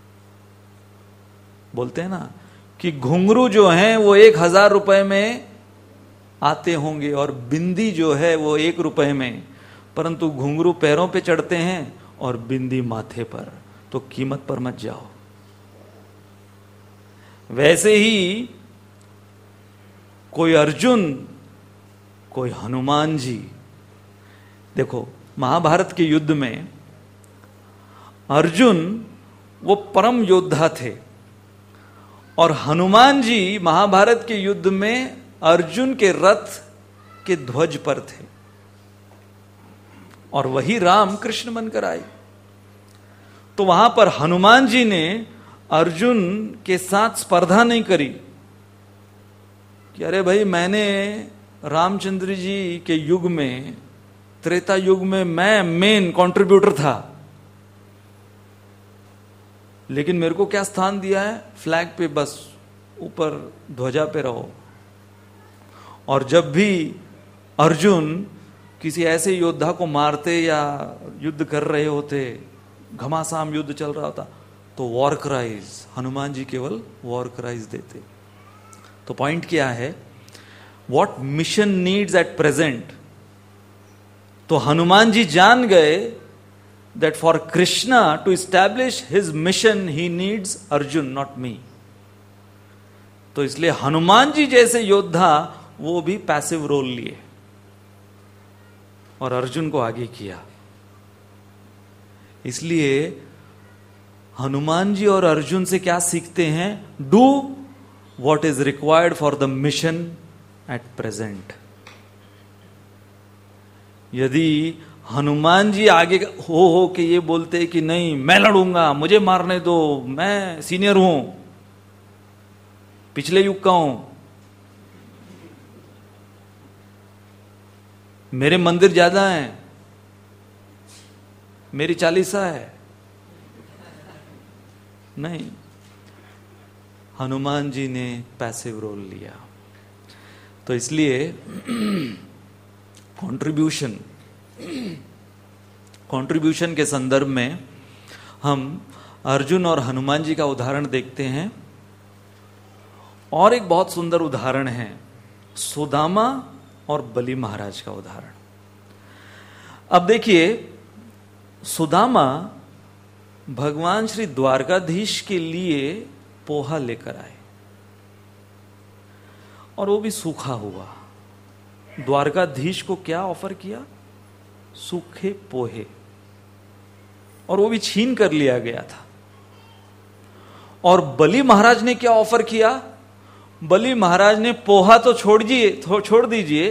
बोलते हैं ना कि घुंघरू जो है वो 1000 रुपए में आते होंगे और बिंदी जो है वो 1 रुपए में, परंतु घुंघरू पैरों पे चढ़ते हैं और बिंदी माथे पर, तो कीमत पर मत जाओ। वैसे ही कोई अर्जुन, कोई हनुमान जी, देखो महाभारत के युद्ध में अर्जुन वो परम योद्धा थे, और हनुमान जी महाभारत के युद्ध में अर्जुन के रथ के ध्वज पर थे, और वही राम कृष्ण बनकर आए। तो वहां पर हनुमान जी ने अर्जुन के साथ स्पर्धा नहीं करी कि अरे भाई मैंने रामचंद्र जी के युग में, त्रेता युग में मैं मेन कंट्रीब्यूटर था, लेकिन मेरे को क्या स्थान दिया है, फ्लैग पे, बस ऊपर ध्वजा पे रहो। और जब भी अर्जुन किसी ऐसे योद्धा को मारते या युद्ध कर रहे होते, घमासान युद्ध चल रहा होता, तो वॉर क्राइज, हनुमान जी केवल वॉर क्राइज देते। तो पॉइंट क्या है, what mission needs at present. तो हनुमान जी जान गए that for Krishna to establish his mission he needs Arjun, not me. तो इसलिए हनुमान जी जैसे योद्धा वो भी पैसिव रोल लिए और अर्जुन को आगे किया। इसलिए हनुमान जी और अर्जुन से क्या सीखते हैं, do what is required for the mission at present. यदि हनुमान जी आगे हो कि ये बोलते कि नहीं मैं लड़ूंगा, मुझे मारने दो, मैं सीनियर हूं, पिछले युग का हूं, मेरे मंदिर ज्यादा हैं, मेरी चालीसा है। नहीं, हनुमान जी ने पैसिव रोल लिया। तो इसलिए कंट्रीब्यूशन के संदर्भ में हम अर्जुन और हनुमान जी का उदाहरण देखते हैं। और एक बहुत सुंदर उदाहरण है सुदामा और बलि महाराज का उदाहरण। अब देखिए, सुदामा भगवान श्री द्वारकाधीश के लिए पोहा लेकर आए, और वो भी सूखा हुआ। द्वारकाधीश को क्या ऑफर किया? सूखे पोहे, और वो भी छीन कर लिया गया था। और बलि महाराज ने क्या ऑफर किया? बलि महाराज ने पोहा तो छोड़ दीजिए,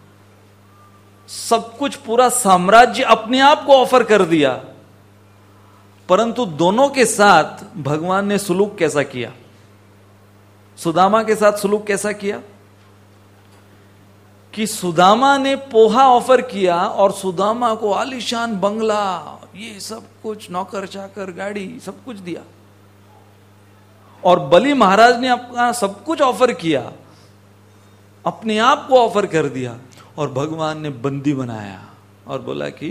सब कुछ, पूरा साम्राज्य अपने आप को ऑफर कर दिया। परंतु दोनों के साथ भगवान ने सुलूक कैसा किया? सुदामा के साथ सुलूक कैसा किया कि सुदामा ने पोहा ऑफर किया और सुदामा को आलीशान बंगला, ये सब कुछ, नौकर चाकर, गाड़ी, सब कुछ दिया। और बलि महाराज ने अपना सब कुछ ऑफर किया, अपने आप को ऑफर कर दिया, और भगवान ने बंदी बनाया और बोला कि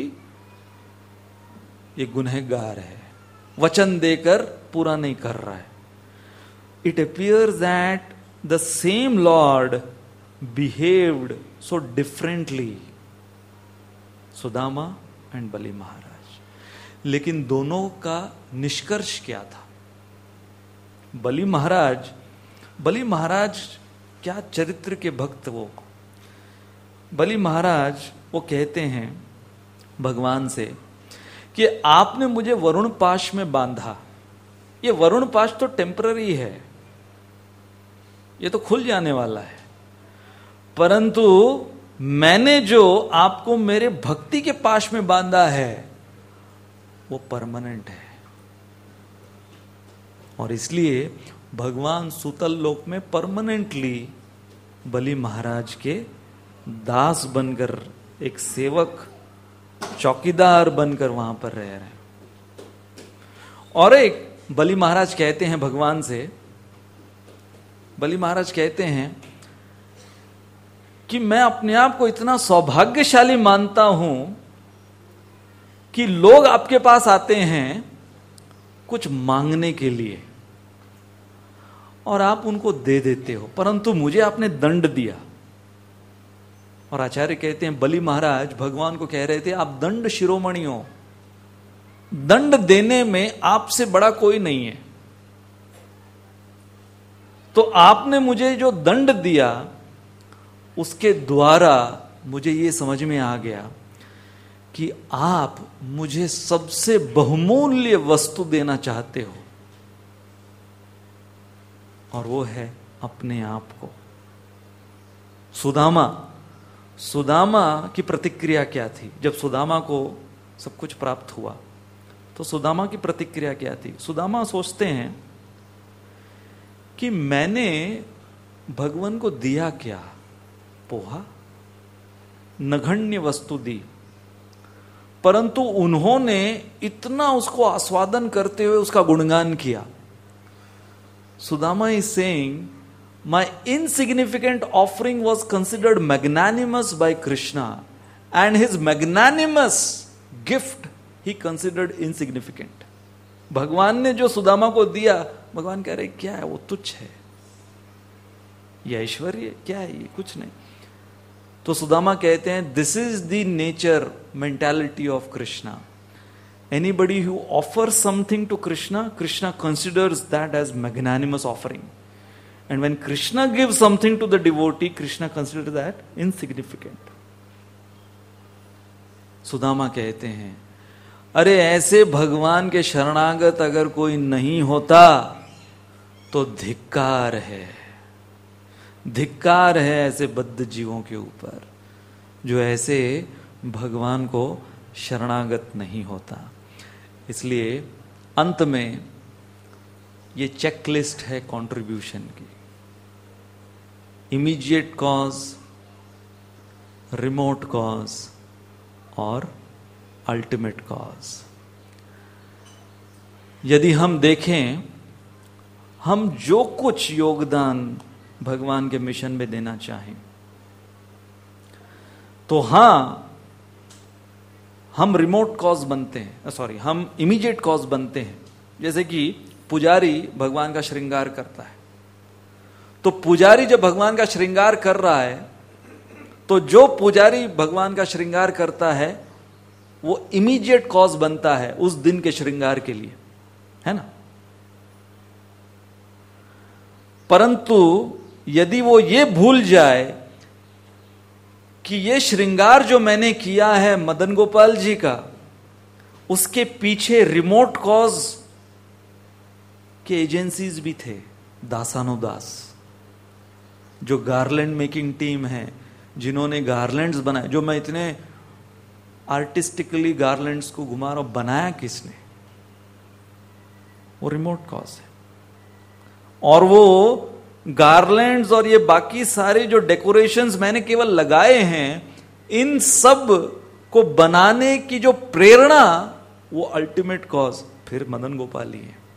ये गुनहगार है, वचन देकर पूरा नहीं कर रहा है। It appears that the same lord behaved so differently, Sudama and Bali Maharaj. लेकिन दोनों का निष्कर्ष क्या था? बलि महाराज क्या चरित्र के भक्त वो। बलि महाराज वो कहते हैं भगवान से कि आपने मुझे वरुण पाश में बांधा। ये वरुण पाश तो टेम्पररी है, ये तो खुल जाने वाला है, परंतु मैंने जो आपको मेरे भक्ति के पाश में बांधा है वो परमानेंट है। और इसलिए भगवान सुतल लोक में परमानेंटली बलि महाराज के दास बनकर, एक सेवक, चौकीदार बनकर वहां पर रह रहे हैं। और एक बलि महाराज कहते हैं भगवान से, बलि महाराज कहते हैं कि मैं अपने आप को इतना सौभाग्यशाली मानता हूं कि लोग आपके पास आते हैं कुछ मांगने के लिए और आप उनको दे देते हो, परंतु मुझे आपने दंड दिया। और आचार्य कहते हैं बलि महाराज भगवान को कह रहे थे, आप दंड शिरोमणि हो, दंड देने में आपसे बड़ा कोई नहीं है। तो आपने मुझे जो दंड दिया उसके द्वारा मुझे ये समझ में आ गया कि आप मुझे सबसे बहुमूल्य वस्तु देना चाहते हो, और वो है अपने आप को। सुदामा की प्रतिक्रिया क्या थी? जब सुदामा को सब कुछ प्राप्त हुआ तो सुदामा की प्रतिक्रिया क्या थी? सुदामा सोचते हैं कि मैंने भगवान को दिया क्या? पोहा, नगण्य वस्तु दी, परंतु उन्होंने इतना उसको आस्वादन करते हुए उसका गुणगान किया। Sudama is saying, my insignificant offering was considered magnanimous by Krishna, and his magnanimous gift he considered insignificant. भगवान ने जो सुदामा को दिया, भगवान कह रहे क्या है, वो तुच्छ है, ये ऐश्वर्य क्या है, ये कुछ नहीं। तो सुदामा कहते हैं, this is the nature mentality of Krishna. Anybody who offers something to Krishna, Krishna considers that as magnanimous offering. And when Krishna gives something to the devotee, Krishna considers that insignificant. Sudama कहते हैं, अरे ऐसे भगवान के शरणागत अगर कोई नहीं होता तो धिक्कार है, धिक्कार है ऐसे बद्ध जीवों के ऊपर जो ऐसे भगवान को शरणागत नहीं होता। इसलिए अंत में ये चेकलिस्ट है कंट्रीब्यूशन की। इमीडिएट कॉज, रिमोट कॉज और अल्टीमेट कॉज। यदि हम देखें, हम जो कुछ योगदान भगवान के मिशन में देना चाहें, तो हम रिमोट कॉज बनते हैं, हम इमीडिएट कॉज बनते हैं। जैसे कि पुजारी भगवान का श्रृंगार करता है, तो पुजारी जब भगवान का श्रृंगार कर रहा है, तो जो पुजारी भगवान का श्रृंगार करता है वो इमीडिएट कॉज बनता है उस दिन के श्रृंगार के लिए, है ना। परंतु यदि वो ये भूल जाए कि ये श्रृंगार जो मैंने किया है मदन गोपाल जी का, उसके पीछे रिमोट कॉज के एजेंसीज भी थे, दासानुदास, जो गार्लैंड मेकिंग टीम है, जिन्होंने गार्लैंड्स बनाए, जो मैं इतने आर्टिस्टिकली गार्लैंड्स को घुमा रहा हूं, बनाया किसने? वो रिमोट कॉज है। और वो गार्लैंड्स और ये बाकी सारे जो डेकोरेशंस मैंने केवल लगाए हैं, इन सब को बनाने की जो प्रेरणा, वो अल्टीमेट कॉज फिर मदन गोपाल ही है।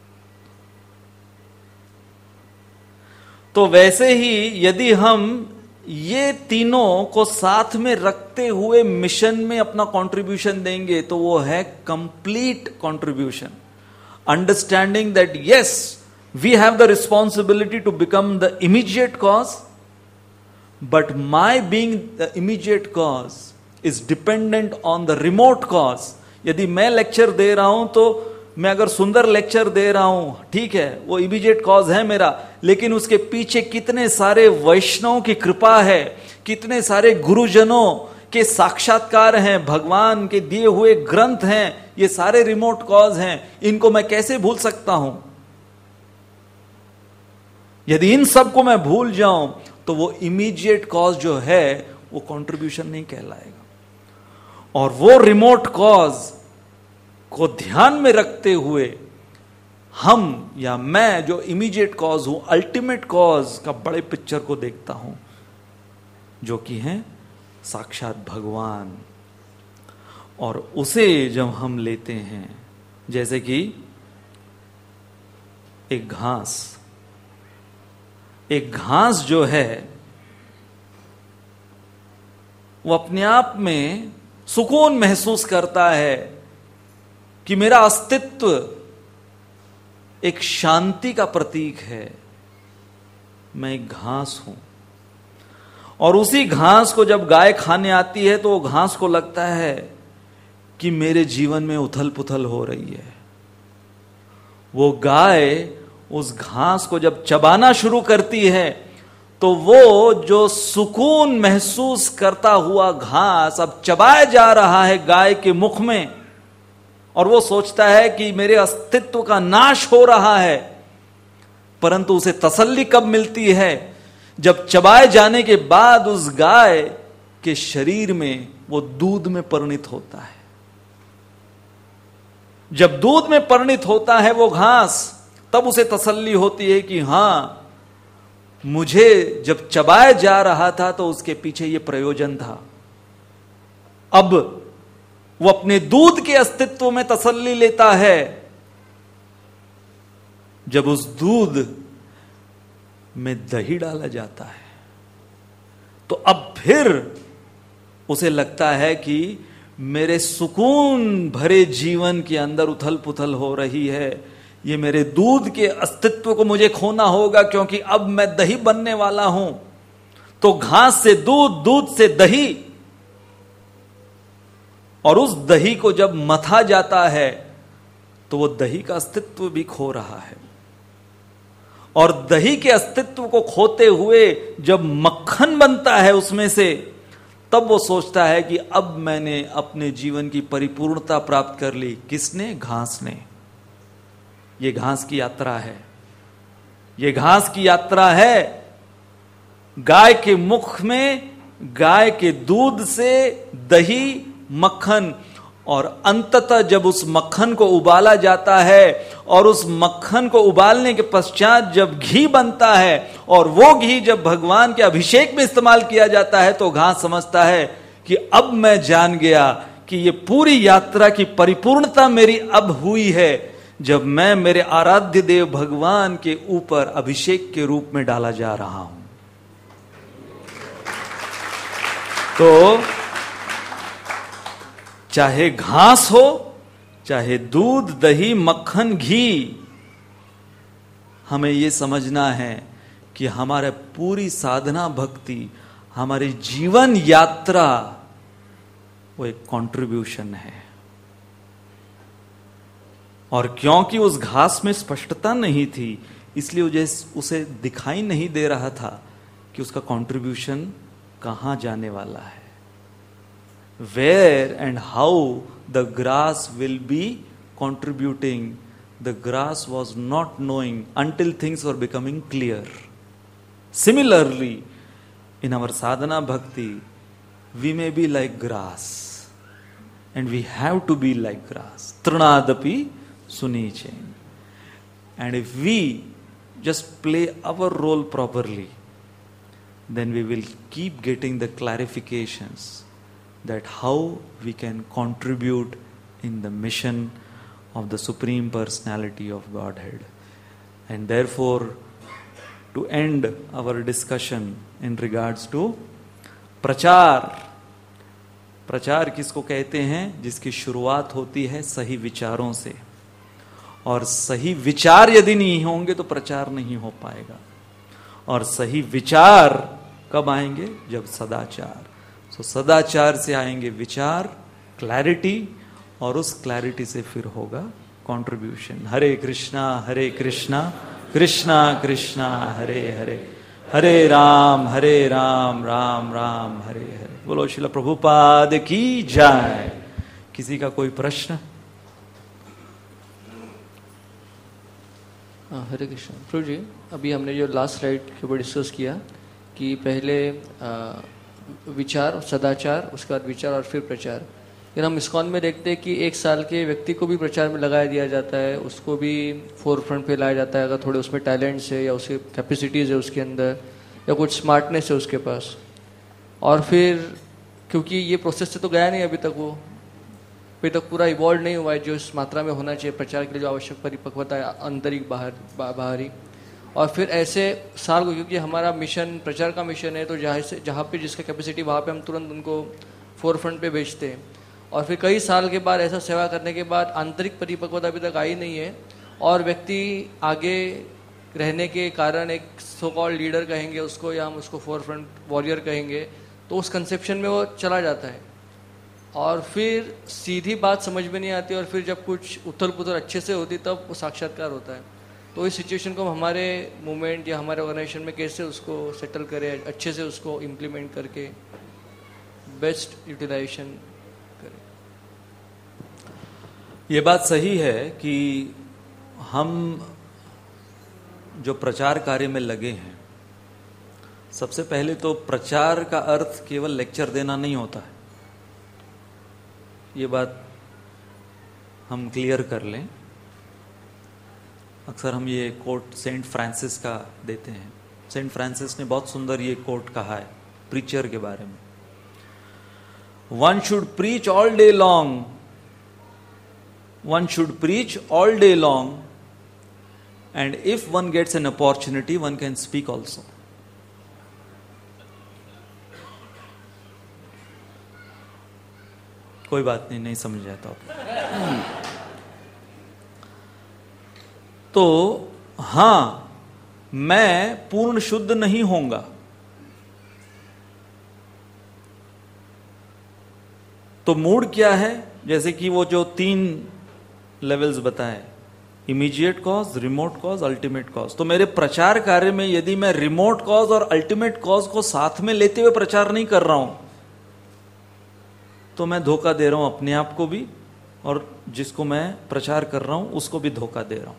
तो वैसे ही यदि हम ये तीनों को साथ में रखते हुए मिशन में अपना कंट्रीब्यूशन देंगे, तो वो है complete contribution. Understanding that yes, we have the responsibility to become the immediate cause, but my being the immediate cause is dependent on the remote cause. यदि मैं लेक्चर दे रहा हूं, तो मैं अगर सुंदर लेक्चर दे रहा हूं, ठीक है, वो इमीडिएट कॉज है मेरा, लेकिन उसके पीछे कितने सारे वैष्णव की कृपा है, कितने सारे गुरुजनों के साक्षात्कार हैं, भगवान के दिए हुए ग्रंथ हैं, ये सारे रिमोट कॉज हैं। इनको मैं कैसे भूल सकता हूं? यदि इन सब को मैं भूल जाऊं, तो वो इमीडिएट कॉज जो है वो कंट्रीब्यूशन नहीं कहलाएगा। और वो रिमोट कॉज को ध्यान में रखते हुए हम या मैं जो इमीडिएट कॉज हूं, अल्टीमेट कॉज का बड़े पिक्चर को देखता हूं, जो कि है साक्षात भगवान। और उसे जब हम लेते हैं, जैसे कि एक घास जो है वो अपने आप में सुकून महसूस करता है कि मेरा अस्तित्व एक शांति का प्रतीक है, मैं एक घास हूं। और उसी घास को जब गाय खाने आती है, तो वो घास को लगता है कि मेरे जीवन में उथल पुथल हो रही है। वो गाय उस घास को जब चबाना शुरू करती है, तो वो जो सुकून महसूस करता हुआ घास अब चबाया जा रहा है गाय के मुख में, और वो सोचता है कि मेरे अस्तित्व का नाश हो रहा है। परंतु उसे तसल्ली कब मिलती है? जब चबाए जाने के बाद उस गाय के शरीर में वो दूध में परिणत होता है। जब दूध में परिणत होता है वो घास, तब उसे तसल्ली होती है कि हां, मुझे जब चबाया जा रहा था तो उसके पीछे ये प्रयोजन था। अब वो अपने दूध के अस्तित्व में तसल्ली लेता है। जब उस दूध में दही डाला जाता है, तो अब फिर उसे लगता है कि मेरे सुकून भरे जीवन के अंदर उथल पुथल हो रही है, ये मेरे दूध के अस्तित्व को मुझे खोना होगा, क्योंकि अब मैं दही बनने वाला हूं। तो घास से दूध, दूध से दही, और उस दही को जब मथा जाता है, तो वो दही का अस्तित्व भी खो रहा है। और दही के अस्तित्व को खोते हुए जब मक्खन बनता है उसमें से, तब वो सोचता है कि अब मैंने अपने जीवन की परिपूर्णता प्राप्त कर ली। किसने? घास ने। ये घास की यात्रा है, ये घास की यात्रा है। गाय के मुख में गाय के दूध से दही, मक्खन, और अंततः जब उस मक्खन को उबाला जाता है और उस मक्खन को उबालने के पश्चात जब घी बनता है और वो घी जब भगवान के अभिषेक में इस्तेमाल किया जाता है तो घास समझता है कि अब मैं जान गया कि ये पूरी यात्रा की परिपूर्णता मेरी अब हुई है जब मैं मेरे आराध्य देव भगवान के ऊपर अभिषेक के रूप में डाला जा रहा हूं। तो चाहे घास हो, चाहे दूध, दही, मक्खन, घी, हमें यह समझना है कि हमारे पूरी साधना भक्ति, हमारी जीवन यात्रा वो एक कंट्रीब्यूशन है। और क्योंकि उस घास में स्पष्टता नहीं थी इसलिए उसे दिखाई नहीं दे रहा था कि उसका कंट्रीब्यूशन कहां जाने वाला है। Where and how the grass will be contributing, the grass was not knowing until things were becoming clear. Similarly, in our sadhana bhakti, we may be like grass, and we have to be like grass. Trunadapi sunichen. And if we just play our role properly, then we will keep getting the clarifications that how we can contribute in the mission of the Supreme Personality of Godhead. And therefore, to end our discussion in regards to प्रचार, प्रचार किसको कहते हैं? जिसकी शुरुआत होती है सही विचारों से, और सही विचार यदि नहीं होंगे तो प्रचार नहीं हो पाएगा। और सही विचार कब आएंगे? जब सदाचार। तो सदाचार से आएंगे विचार, क्लैरिटी, और उस क्लैरिटी से फिर होगा कंट्रीब्यूशन। हरे कृष्णा कृष्णा कृष्णा हरे हरे, हरे राम राम राम हरे हरे। बोलो श्रील प्रभुपाद की जय। किसी का कोई प्रश्न? हरे कृष्ण। प्रभु जी, अभी हमने जो लास्ट स्लाइड के ऊपर डिस्कस किया कि पहले विचार, सदाचार, उसके बाद विचार और फिर प्रचार। फिर हम इस्कॉन में देखते हैं कि 1 साल के व्यक्ति को भी प्रचार में लगाया दिया जाता है, उसको भी फोर फ्रंट पे लाया जाता है अगर थोड़े उसमें टैलेंट्स है या उसके कैपेसिटीज़ है उसके अंदर, या कुछ स्मार्टनेस है उसके पास। और फिर क्योंकि ये प्रोसेस से तो गया नहीं अभी तक, वो अभी तक पूरा इवॉल्व नहीं हुआ है जो इस मात्रा में होना चाहिए प्रचार के लिए, जो आवश्यक परिपक्वता है आंतरिक बाहरी। और फिर ऐसे साल को, क्योंकि हमारा मिशन प्रचार का मिशन है, तो जहाँ पे जिसका कैपेसिटी वहाँ पे हम तुरंत उनको फोर फ्रंट पे भेजते हैं। और फिर कई साल के बाद ऐसा सेवा करने के बाद आंतरिक परिपक्वता अभी तक आई नहीं है, और व्यक्ति आगे रहने के कारण एक सो कॉल्ड लीडर कहेंगे उसको, या हम उसको फोर फ्रंट वॉरियर कहेंगे, तो उस कंसेप्शन में वो चला जाता है। और फिर सीधी बात समझ में नहीं आती, और फिर जब कुछ उथल पुथल अच्छे से होती तब वो साक्षात्कार होता है। तो इस सिचुएशन को हमारे मूवमेंट या हमारे ऑर्गेनाइजेशन में कैसे उसको सेटल करें, अच्छे से उसको इम्प्लीमेंट करके बेस्ट यूटिलाइजेशन करें। ये बात सही है कि हम जो प्रचार कार्य में लगे हैं, सबसे पहले तो प्रचार का अर्थ केवल लेक्चर देना नहीं होता है, ये बात हम क्लियर कर लें। अक्सर हम ये कोट सेंट फ्रांसिस का देते हैं। सेंट फ्रांसिस ने बहुत सुंदर ये कोट कहा है प्रीचर के बारे में। One should preach all day long, one should preach all day long, and if one gets an opportunity one can speak also. कोई बात नहीं, नहीं समझ जाता आप। तो हां, मैं पूर्ण शुद्ध नहीं होऊंगा, तो मूड क्या है? जैसे कि वो जो 3 लेवल्स बताए, immediate cause, remote cause, ultimate cause. तो मेरे प्रचार कार्य में यदि मैं रिमोट कॉज और अल्टीमेट कॉज को साथ में लेते हुए प्रचार नहीं कर रहा हूं, तो मैं धोखा दे रहा हूं अपने आप को भी, और जिसको मैं प्रचार कर रहा हूं उसको भी धोखा दे रहा हूं।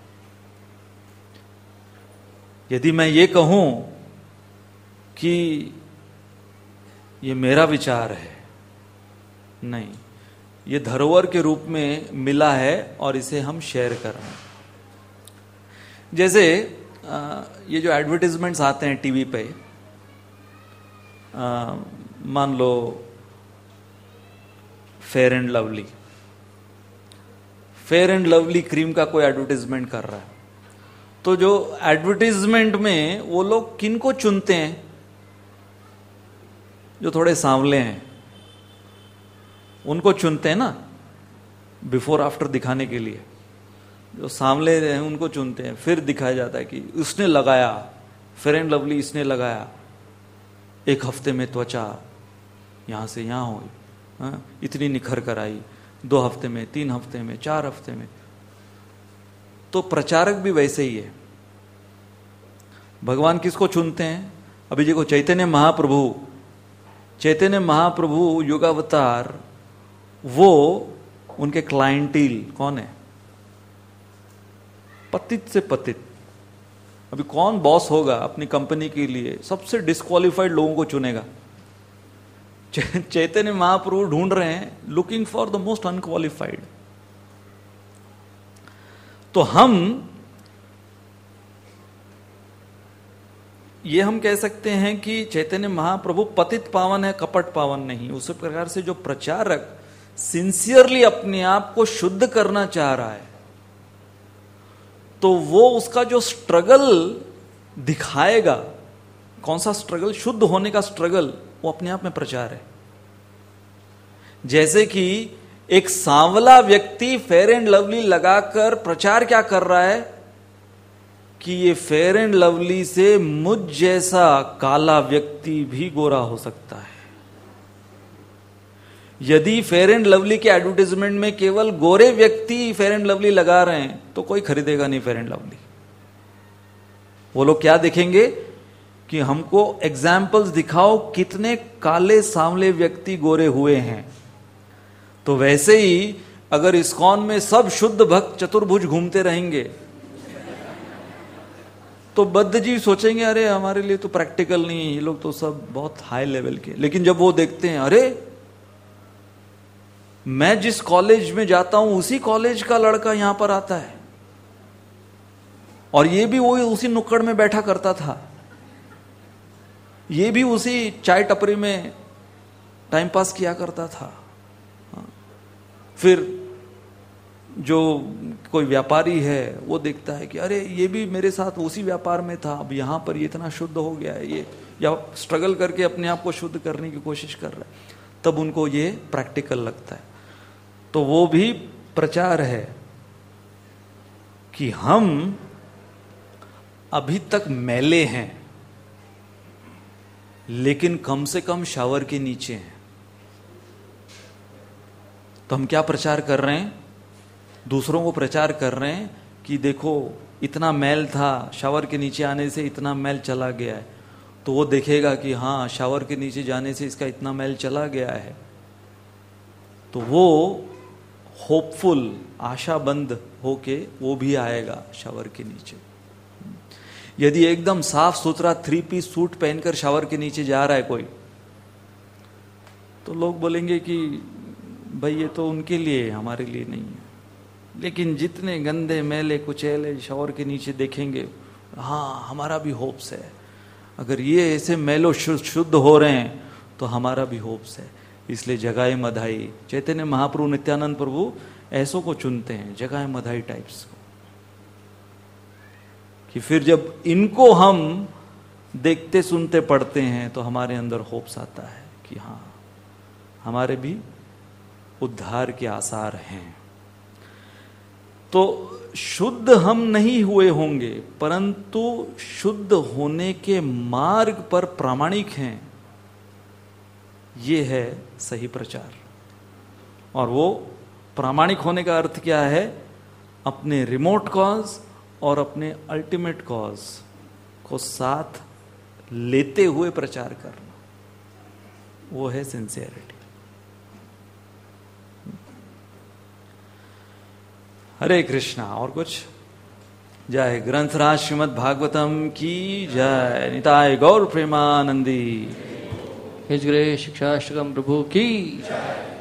यदि मैं ये कहूं कि ये मेरा विचार है, नहीं, ये धरोहर के रूप में मिला है और इसे हम शेयर कर रहे हैं। जैसे ये जो एडवर्टाइजमेंट्स आते हैं टीवी पे, मान लो फेयर एंड लवली क्रीम का कोई एडवर्टाइजमेंट कर रहा है, तो जो एडवर्टाइजमेंट में वो लोग किनको चुनते हैं? जो थोड़े सांवले हैं उनको चुनते हैं ना, बिफोर आफ्टर दिखाने के लिए। जो सांवले हैं उनको चुनते हैं, फिर दिखाया जाता है कि उसने लगाया फेयर एंड लवली, इसने लगाया, 1 हफ्ते में त्वचा यहां से यहां हुई, इतनी निखर कर आई, 2 हफ्ते में, 3 हफ्ते में, 4 हफ्ते में। तो प्रचारक भी वैसे ही है। भगवान किसको चुनते हैं? अभी देखो चैतन्य महाप्रभु युगावतार, वो उनके क्लाइंटील कौन है? पतित से पतित। अभी कौन बॉस होगा अपनी कंपनी के लिए? सबसे डिस्क्वालिफाइड लोगों को चुनेगा। चैतन्य महाप्रभु ढूंढ रहे हैं, looking for the most unqualified. तो हम कह सकते हैं कि चैतन्य महाप्रभु पतित पावन है, कपट पावन नहीं। उसी प्रकार से जो प्रचारक सिंसियरली अपने आप को शुद्ध करना चाह रहा है, तो वो उसका जो स्ट्रगल दिखाएगा, कौन सा स्ट्रगल? शुद्ध होने का स्ट्रगल, वो अपने आप में प्रचार है। जैसे कि एक सांवला व्यक्ति फेयर एंड लवली लगाकर प्रचार क्या कर रहा है कि ये फेयर एंड लवली से मुझ जैसा काला व्यक्ति भी गोरा हो सकता है। यदि फेयर एंड लवली के एडवर्टाइजमेंट में केवल गोरे व्यक्ति फेयर एंड लवली लगा रहे हैं तो कोई खरीदेगा नहीं फेयर एंड लवली। वो लोग क्या देखेंगे कि हमको एग्जाम्पल्स दिखाओ कितने काले सांवले व्यक्ति गोरे हुए हैं। तो वैसे ही अगर इस्कॉन में सब शुद्ध भक्त चतुर्भुज घूमते रहेंगे तो बद्ध जी सोचेंगे अरे हमारे लिए तो प्रैक्टिकल नहीं है, ये लोग तो सब बहुत हाई लेवल के। लेकिन जब वो देखते हैं अरे मैं जिस कॉलेज में जाता हूं उसी कॉलेज का लड़का यहां पर आता है, और ये भी वो उसी नुक्कड़ में बैठा करता था, ये भी उसी चाय टपरी में टाइम पास किया करता था। फिर जो कोई व्यापारी है वो देखता है कि अरे ये भी मेरे साथ उसी व्यापार में था, अब यहां पर ये इतना शुद्ध हो गया है, ये या स्ट्रगल करके अपने आप को शुद्ध करने की कोशिश कर रहा है, तब उनको ये प्रैक्टिकल लगता है। तो वो भी प्रचार है कि हम अभी तक मैले हैं लेकिन कम से कम शावर के नीचे हैं। तो हम क्या प्रचार कर रहे हैं? दूसरों को प्रचार कर रहे हैं कि देखो इतना मैल था, शावर के नीचे आने से इतना मैल चला गया है। तो वो देखेगा कि हाँ शावर के नीचे जाने से इसका इतना मैल चला गया है, तो वो होपफुल, आशाबंद होके वो भी आएगा शावर के नीचे। यदि एकदम साफ सुथरा 3 पीस सूट पहनकर शावर के नीचे जा रहा है कोई, तो लोग बोलेंगे कि भाई ये तो उनके लिए, हमारे लिए नहीं है। लेकिन जितने गंदे मैले कुचैले शावर के नीचे देखेंगे, हाँ हमारा भी होप्स है, अगर ये ऐसे मैलो शुद्ध हो रहे हैं तो हमारा भी होप्स है। इसलिए जगाए मधाई, चैतन्य महाप्रभु नित्यानंद प्रभु ऐसों को चुनते हैं, जगाए मधाई टाइप्स को, कि फिर जब इनको हम देखते सुनते पढ़ते हैं तो हमारे अंदर होप्स आता है कि हाँ हमारे भी उद्धार के आसार हैं। तो शुद्ध हम नहीं हुए होंगे परंतु शुद्ध होने के मार्ग पर प्रामाणिक हैं, ये है सही प्रचार। और वो प्रामाणिक होने का अर्थ क्या है? अपने रिमोट कॉज और अपने अल्टीमेट कॉज को साथ लेते हुए प्रचार करना, वो है सिंसियरिटी। हरे कृष्णा। और कुछ? जय ग्रंथराज श्रीमद् भागवतम की जय। निताय गौर प्रेमानंदी। हिज ग्रे शिक्षाष्टकम प्रभु की जय।